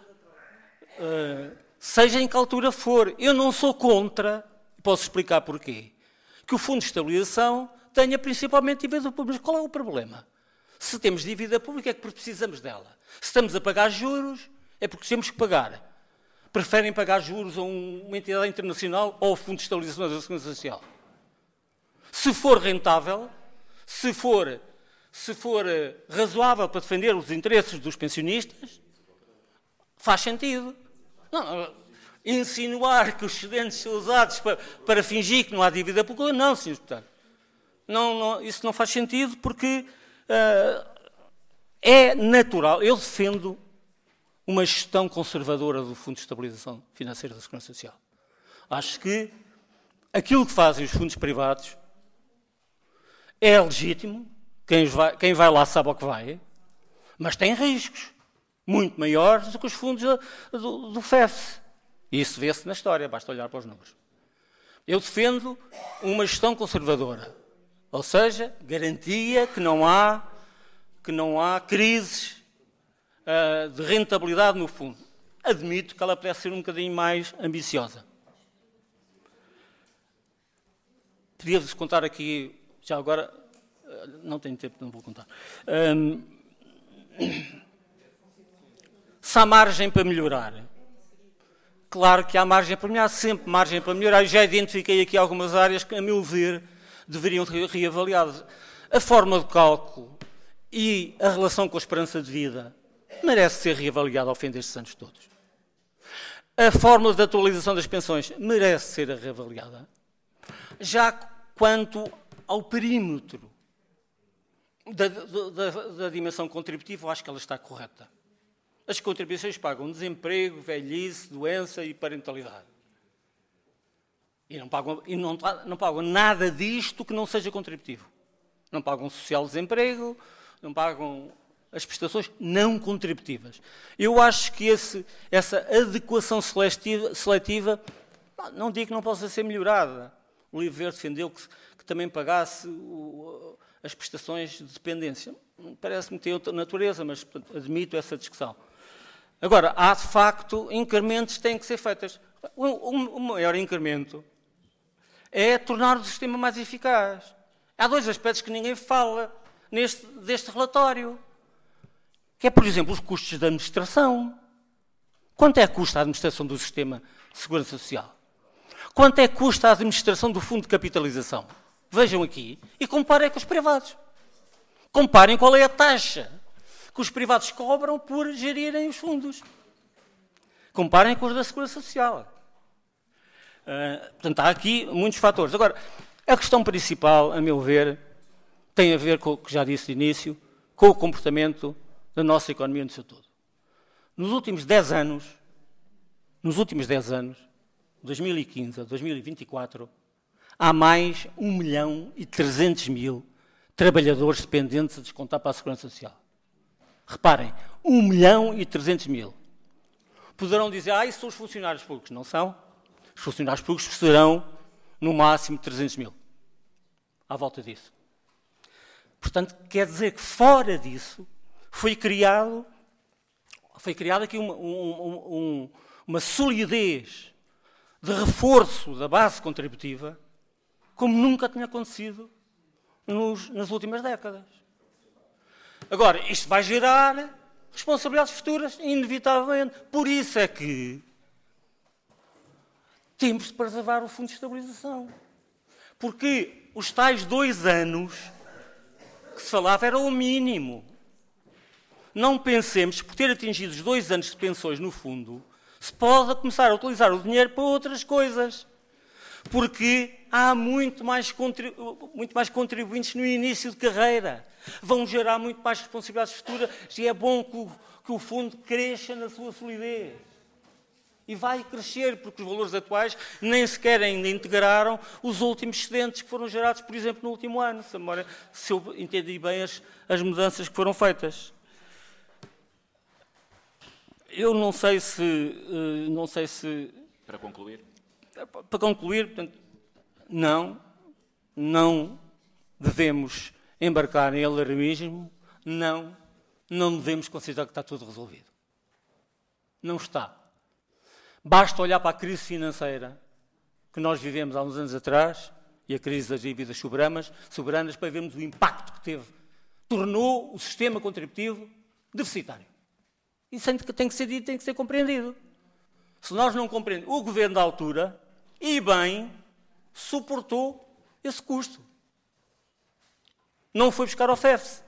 seja em que altura for. Eu não sou contra, posso explicar porquê, que o Fundo de Estabilização tenha principalmente dívida pública. Mas qual é o problema? Se temos dívida pública é porque precisamos dela. Se estamos a pagar juros é porque temos que pagar. Preferem pagar juros a uma entidade internacional ou ao Fundo de Estabilização da Segurança Social? Se for rentável, se for razoável para defender os interesses dos pensionistas, faz sentido. Não, insinuar que os excedentes são usados para fingir que não há dívida pública, não, senhor deputado. Não, isso não faz sentido porque é natural. Eu defendo uma gestão conservadora do Fundo de Estabilização Financeira da Segurança Social. Acho que aquilo que fazem os fundos privados é legítimo, quem vai lá sabe ao que vai, mas tem riscos muito maiores do que os fundos do FEF. E isso vê-se na história, basta olhar para os números. Eu defendo uma gestão conservadora Ou seja, garantia que não há crises de rentabilidade no fundo. Admito que ela parece ser um bocadinho mais ambiciosa. Podia-vos contar aqui, já agora, não tenho tempo, não vou contar. Se há margem para melhorar. Claro que há margem para melhorar, sempre margem para melhorar. Eu já identifiquei aqui algumas áreas que, a meu ver, deveriam ser reavaliadas. A forma de cálculo e a relação com a esperança de vida merece ser reavaliada ao fim destes anos todos. A fórmula de atualização das pensões merece ser reavaliada. Já quanto ao perímetro da dimensão contributiva, eu acho que ela está correta. As contribuições pagam desemprego, velhice, doença e parentalidade. E não pagam nada disto que não seja contributivo. Não pagam social-desemprego, não pagam as prestações não contributivas. Eu acho que essa adequação seletiva, não digo que não possa ser melhorada. O Livre Verde defendeu que também pagasse as prestações de dependência. Parece-me ter outra natureza, mas portanto, admito essa discussão. Agora, há de facto incrementos que têm que ser feitos. O maior incremento é tornar o sistema mais eficaz. Há dois aspectos que ninguém fala deste relatório, que é, por exemplo, os custos da administração. Quanto é que custa a administração do sistema de segurança social? Quanto é que custa a administração do fundo de capitalização? Vejam aqui e comparem com os privados. Comparem qual é a taxa que os privados cobram por gerirem os fundos. Comparem com os da Segurança Social. Portanto, há aqui muitos fatores. Agora, a questão principal, a meu ver, tem a ver com o que já disse de início, com o comportamento da nossa economia no seu todo. Nos últimos 10 anos, 2015 a 2024, há mais 1.300.000 trabalhadores dependentes a descontar para a Segurança Social. Reparem, 1.300.000. Poderão dizer, isso são os funcionários públicos. Não são. Os funcionários públicos serão, no máximo, 300.000. À volta disso. Portanto, quer dizer que fora disso foi criada aqui uma solidez de reforço da base contributiva como nunca tinha acontecido nas últimas décadas. Agora, isto vai gerar responsabilidades futuras, inevitavelmente. Por isso é que temos de preservar o Fundo de Estabilização. Porque os tais 2 anos que se falava era o mínimo. Não pensemos que por ter atingido os 2 anos de pensões no fundo, se pode começar a utilizar o dinheiro para outras coisas. Porque há muito mais contribuintes no início de carreira. Vão gerar muito mais responsabilidades futuras e é bom que o fundo cresça na sua solidez. E vai crescer, porque os valores atuais nem sequer ainda integraram os últimos excedentes que foram gerados, por exemplo, no último ano. Se eu entendi bem as mudanças que foram feitas. Eu não sei se... Para concluir? Para concluir, portanto, não devemos embarcar em alarmismo, não devemos considerar que está tudo resolvido. Não está. Basta olhar para a crise financeira que nós vivemos há uns anos atrás e a crise das dívidas soberanas para vermos o impacto que teve. Tornou o sistema contributivo deficitário. Isso tem que ser dito, tem que ser compreendido. Se nós não compreendemos, o governo da altura, e bem, suportou esse custo. Não foi buscar ao FEFS.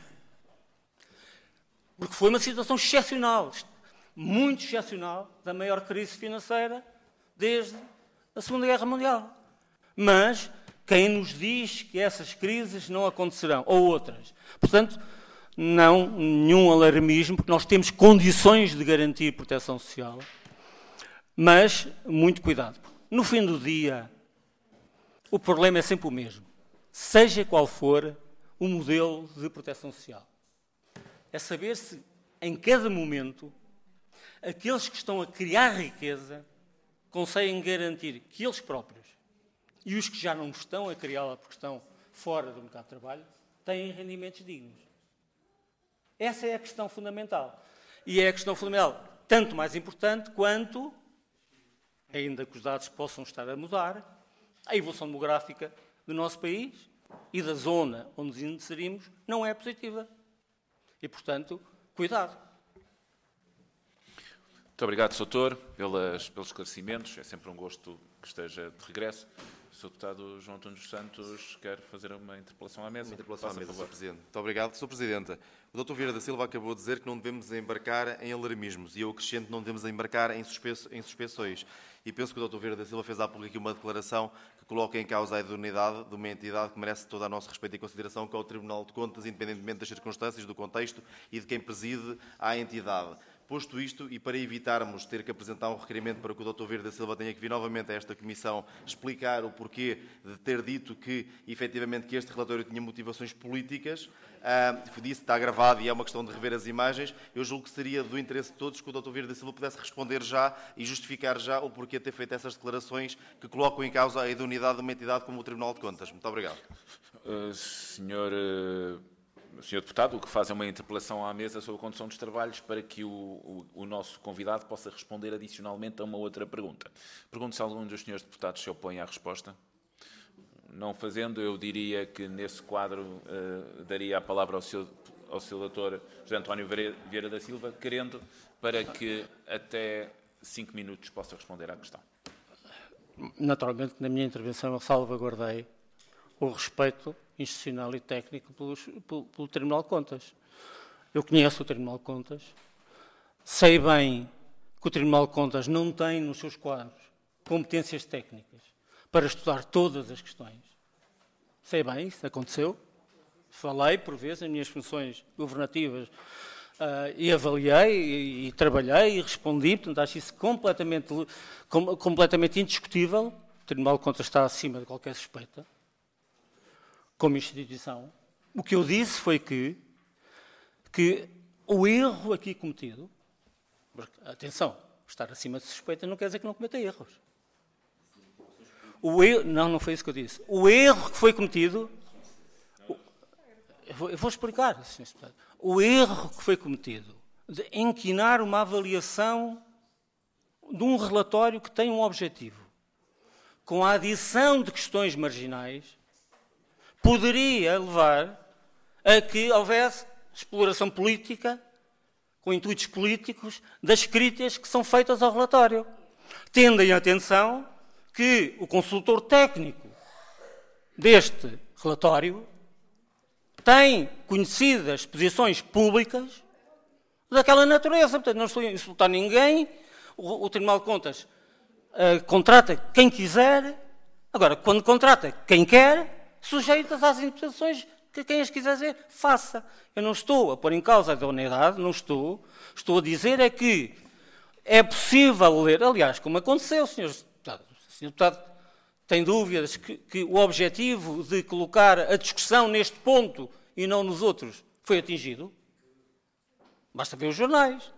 Porque foi uma situação excepcional, muito excepcional, da maior crise financeira desde a Segunda Guerra Mundial. Mas quem nos diz que essas crises não acontecerão, ou outras? Portanto, nenhum alarmismo, porque nós temos condições de garantir proteção social, mas muito cuidado. No fim do dia, o problema é sempre o mesmo. Seja qual for o modelo de proteção social. É saber se, em cada momento, aqueles que estão a criar riqueza conseguem garantir que eles próprios e os que já não estão a criá-la porque estão fora do mercado de trabalho têm rendimentos dignos. Essa é a questão fundamental. E é a questão fundamental tanto mais importante quanto, ainda que os dados possam estar a mudar, a evolução demográfica do nosso país e da zona onde nos inserimos não é positiva. E, portanto, cuidado. Muito obrigado, Sr. Pelos esclarecimentos. É sempre um gosto que esteja de regresso. O Sr. Deputado João Antunes dos Santos quer fazer uma interpelação à mesa. Uma interpelação à mesa, Sr. Presidente. Muito obrigado. Sr. Presidente, o Dr. Vieira da Silva acabou de dizer que não devemos embarcar em alarmismos e eu acrescento que não devemos embarcar em suspeições. E penso que o Dr. Vieira da Silva fez há pouco aqui uma declaração que coloca em causa a idoneidade de uma entidade que merece todo o nosso respeito e consideração, que é o Tribunal de Contas, independentemente das circunstâncias, do contexto e de quem preside a entidade. Posto isto, e para evitarmos ter que apresentar um requerimento para que o Dr. Vieira da Silva tenha que vir novamente a esta Comissão explicar o porquê de ter dito que, efetivamente, que este relatório tinha motivações políticas, disse, está gravado e é uma questão de rever as imagens, eu julgo que seria do interesse de todos que o Dr. Vieira da Silva pudesse responder já e justificar já o porquê de ter feito essas declarações que colocam em causa a idoneidade de uma entidade como o Tribunal de Contas. Muito obrigado. Senhor Deputado, o que faz é uma interpelação à mesa sobre a condução dos trabalhos para que o nosso convidado possa responder adicionalmente a uma outra pergunta. Pergunto se algum dos senhores deputados se opõe à resposta. Não fazendo, eu diria que nesse quadro daria a palavra ao seu doutor José António Vieira da Silva, querendo para que até 5 minutos possa responder à questão. Naturalmente, na minha intervenção eu salvaguardei o respeito institucional e técnico pelo Tribunal de Contas. Eu conheço o Tribunal de Contas, sei bem que o Tribunal de Contas não tem nos seus quadros competências técnicas para estudar todas as questões. Sei bem, isso aconteceu. Falei, por vezes, nas minhas funções governativas e avaliei e trabalhei e respondi, portanto, acho isso completamente indiscutível. O Tribunal de Contas está acima de qualquer suspeita. Como instituição, o que eu disse foi que o erro aqui cometido, atenção, estar acima de suspeita não quer dizer que não cometa erros. Não foi isso que eu disse. O erro que foi cometido, eu vou explicar, Sr. Deputado. O erro que foi cometido de inquinar uma avaliação de um relatório que tem um objetivo, com a adição de questões marginais, poderia levar a que houvesse exploração política, com intuitos políticos, das críticas que são feitas ao relatório. Tendo em atenção que o consultor técnico deste relatório tem conhecidas posições públicas daquela natureza. Portanto, não estou a insultar ninguém. O Tribunal de Contas contrata quem quiser. Agora, quando contrata quem quer, sujeitas às interpretações que quem as quiser dizer, faça. Eu não estou a pôr em causa a idoneidade, não estou. Estou a dizer é que é possível ler, aliás, como aconteceu, Sr. Deputado. O Sr. Deputado tem dúvidas que o objetivo de colocar a discussão neste ponto e não nos outros foi atingido? Basta ver os jornais.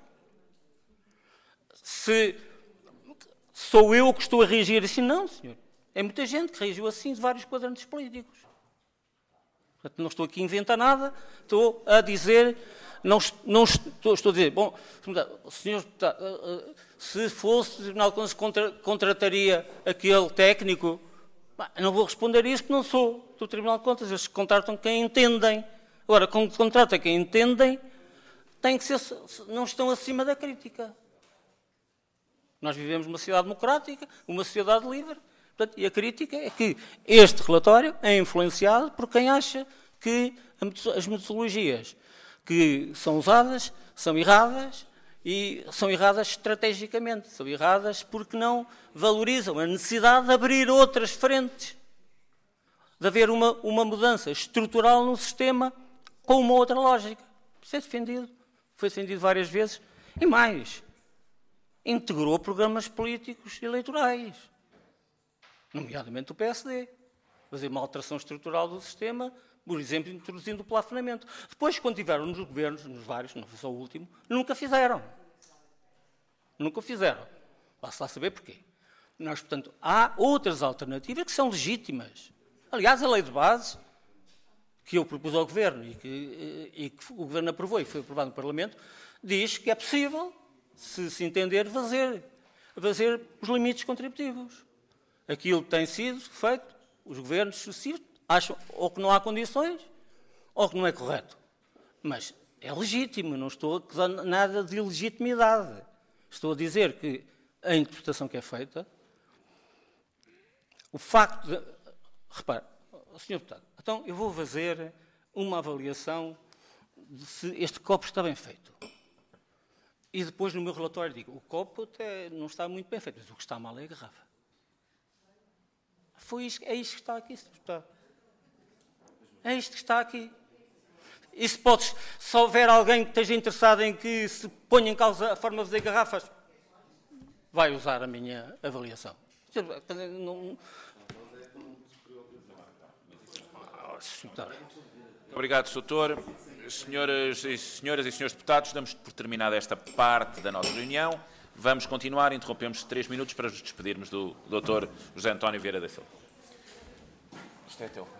Se sou eu que estou a reagir assim, não, senhor. É muita gente que reagiu assim de vários quadrantes políticos. Portanto, não estou aqui a inventar nada, estou a dizer, estou a dizer, bom, senhor, se fosse o Tribunal de Contas contrataria aquele técnico, não vou responder a isso porque não sou do Tribunal de Contas, eles contratam quem entendem. Agora, quando contratam quem entendem, tem que ser, não estão acima da crítica. Nós vivemos numa sociedade democrática, uma sociedade livre. Portanto, e a crítica é que este relatório é influenciado por quem acha que as metodologias que são usadas são erradas e são erradas estrategicamente. São erradas porque não valorizam a necessidade de abrir outras frentes, de haver uma mudança estrutural no sistema com uma outra lógica. Isso é defendido. Foi defendido várias vezes. E mais, integrou programas políticos eleitorais, nomeadamente o PSD, fazer uma alteração estrutural do sistema, por exemplo, introduzindo o plafonamento. Depois, quando tiveram nos governos, nos vários, não foi só o último, nunca fizeram. Nunca fizeram. Basta lá saber porquê. Portanto, há outras alternativas que são legítimas. Aliás, a lei de base que eu propus ao Governo e que o Governo aprovou e foi aprovado no Parlamento, diz que é possível, se entender, fazer os limites contributivos. Aquilo tem sido feito, os governos sucessivos acham ou que não há condições ou que não é correto. Mas é legítimo, não estou a acusar nada de ilegitimidade. Estou a dizer que a interpretação que é feita, o facto de... Repare, Sr. Deputado, então eu vou fazer uma avaliação de se este copo está bem feito. E depois no meu relatório digo, o copo até não está muito bem feito, mas o que está mal é a garrafa. É isto que está aqui, Sr. Deputado. É isto que está aqui. E se houver alguém que esteja interessado em que se ponha em causa a forma de fazer garrafas, vai usar a minha avaliação. Obrigado, Doutor. Senhoras e senhores deputados, damos por terminada esta parte da nossa reunião. Vamos continuar, interrompemos 3 minutos para nos despedirmos do Dr. José António Vieira da Silva. Isto é teu.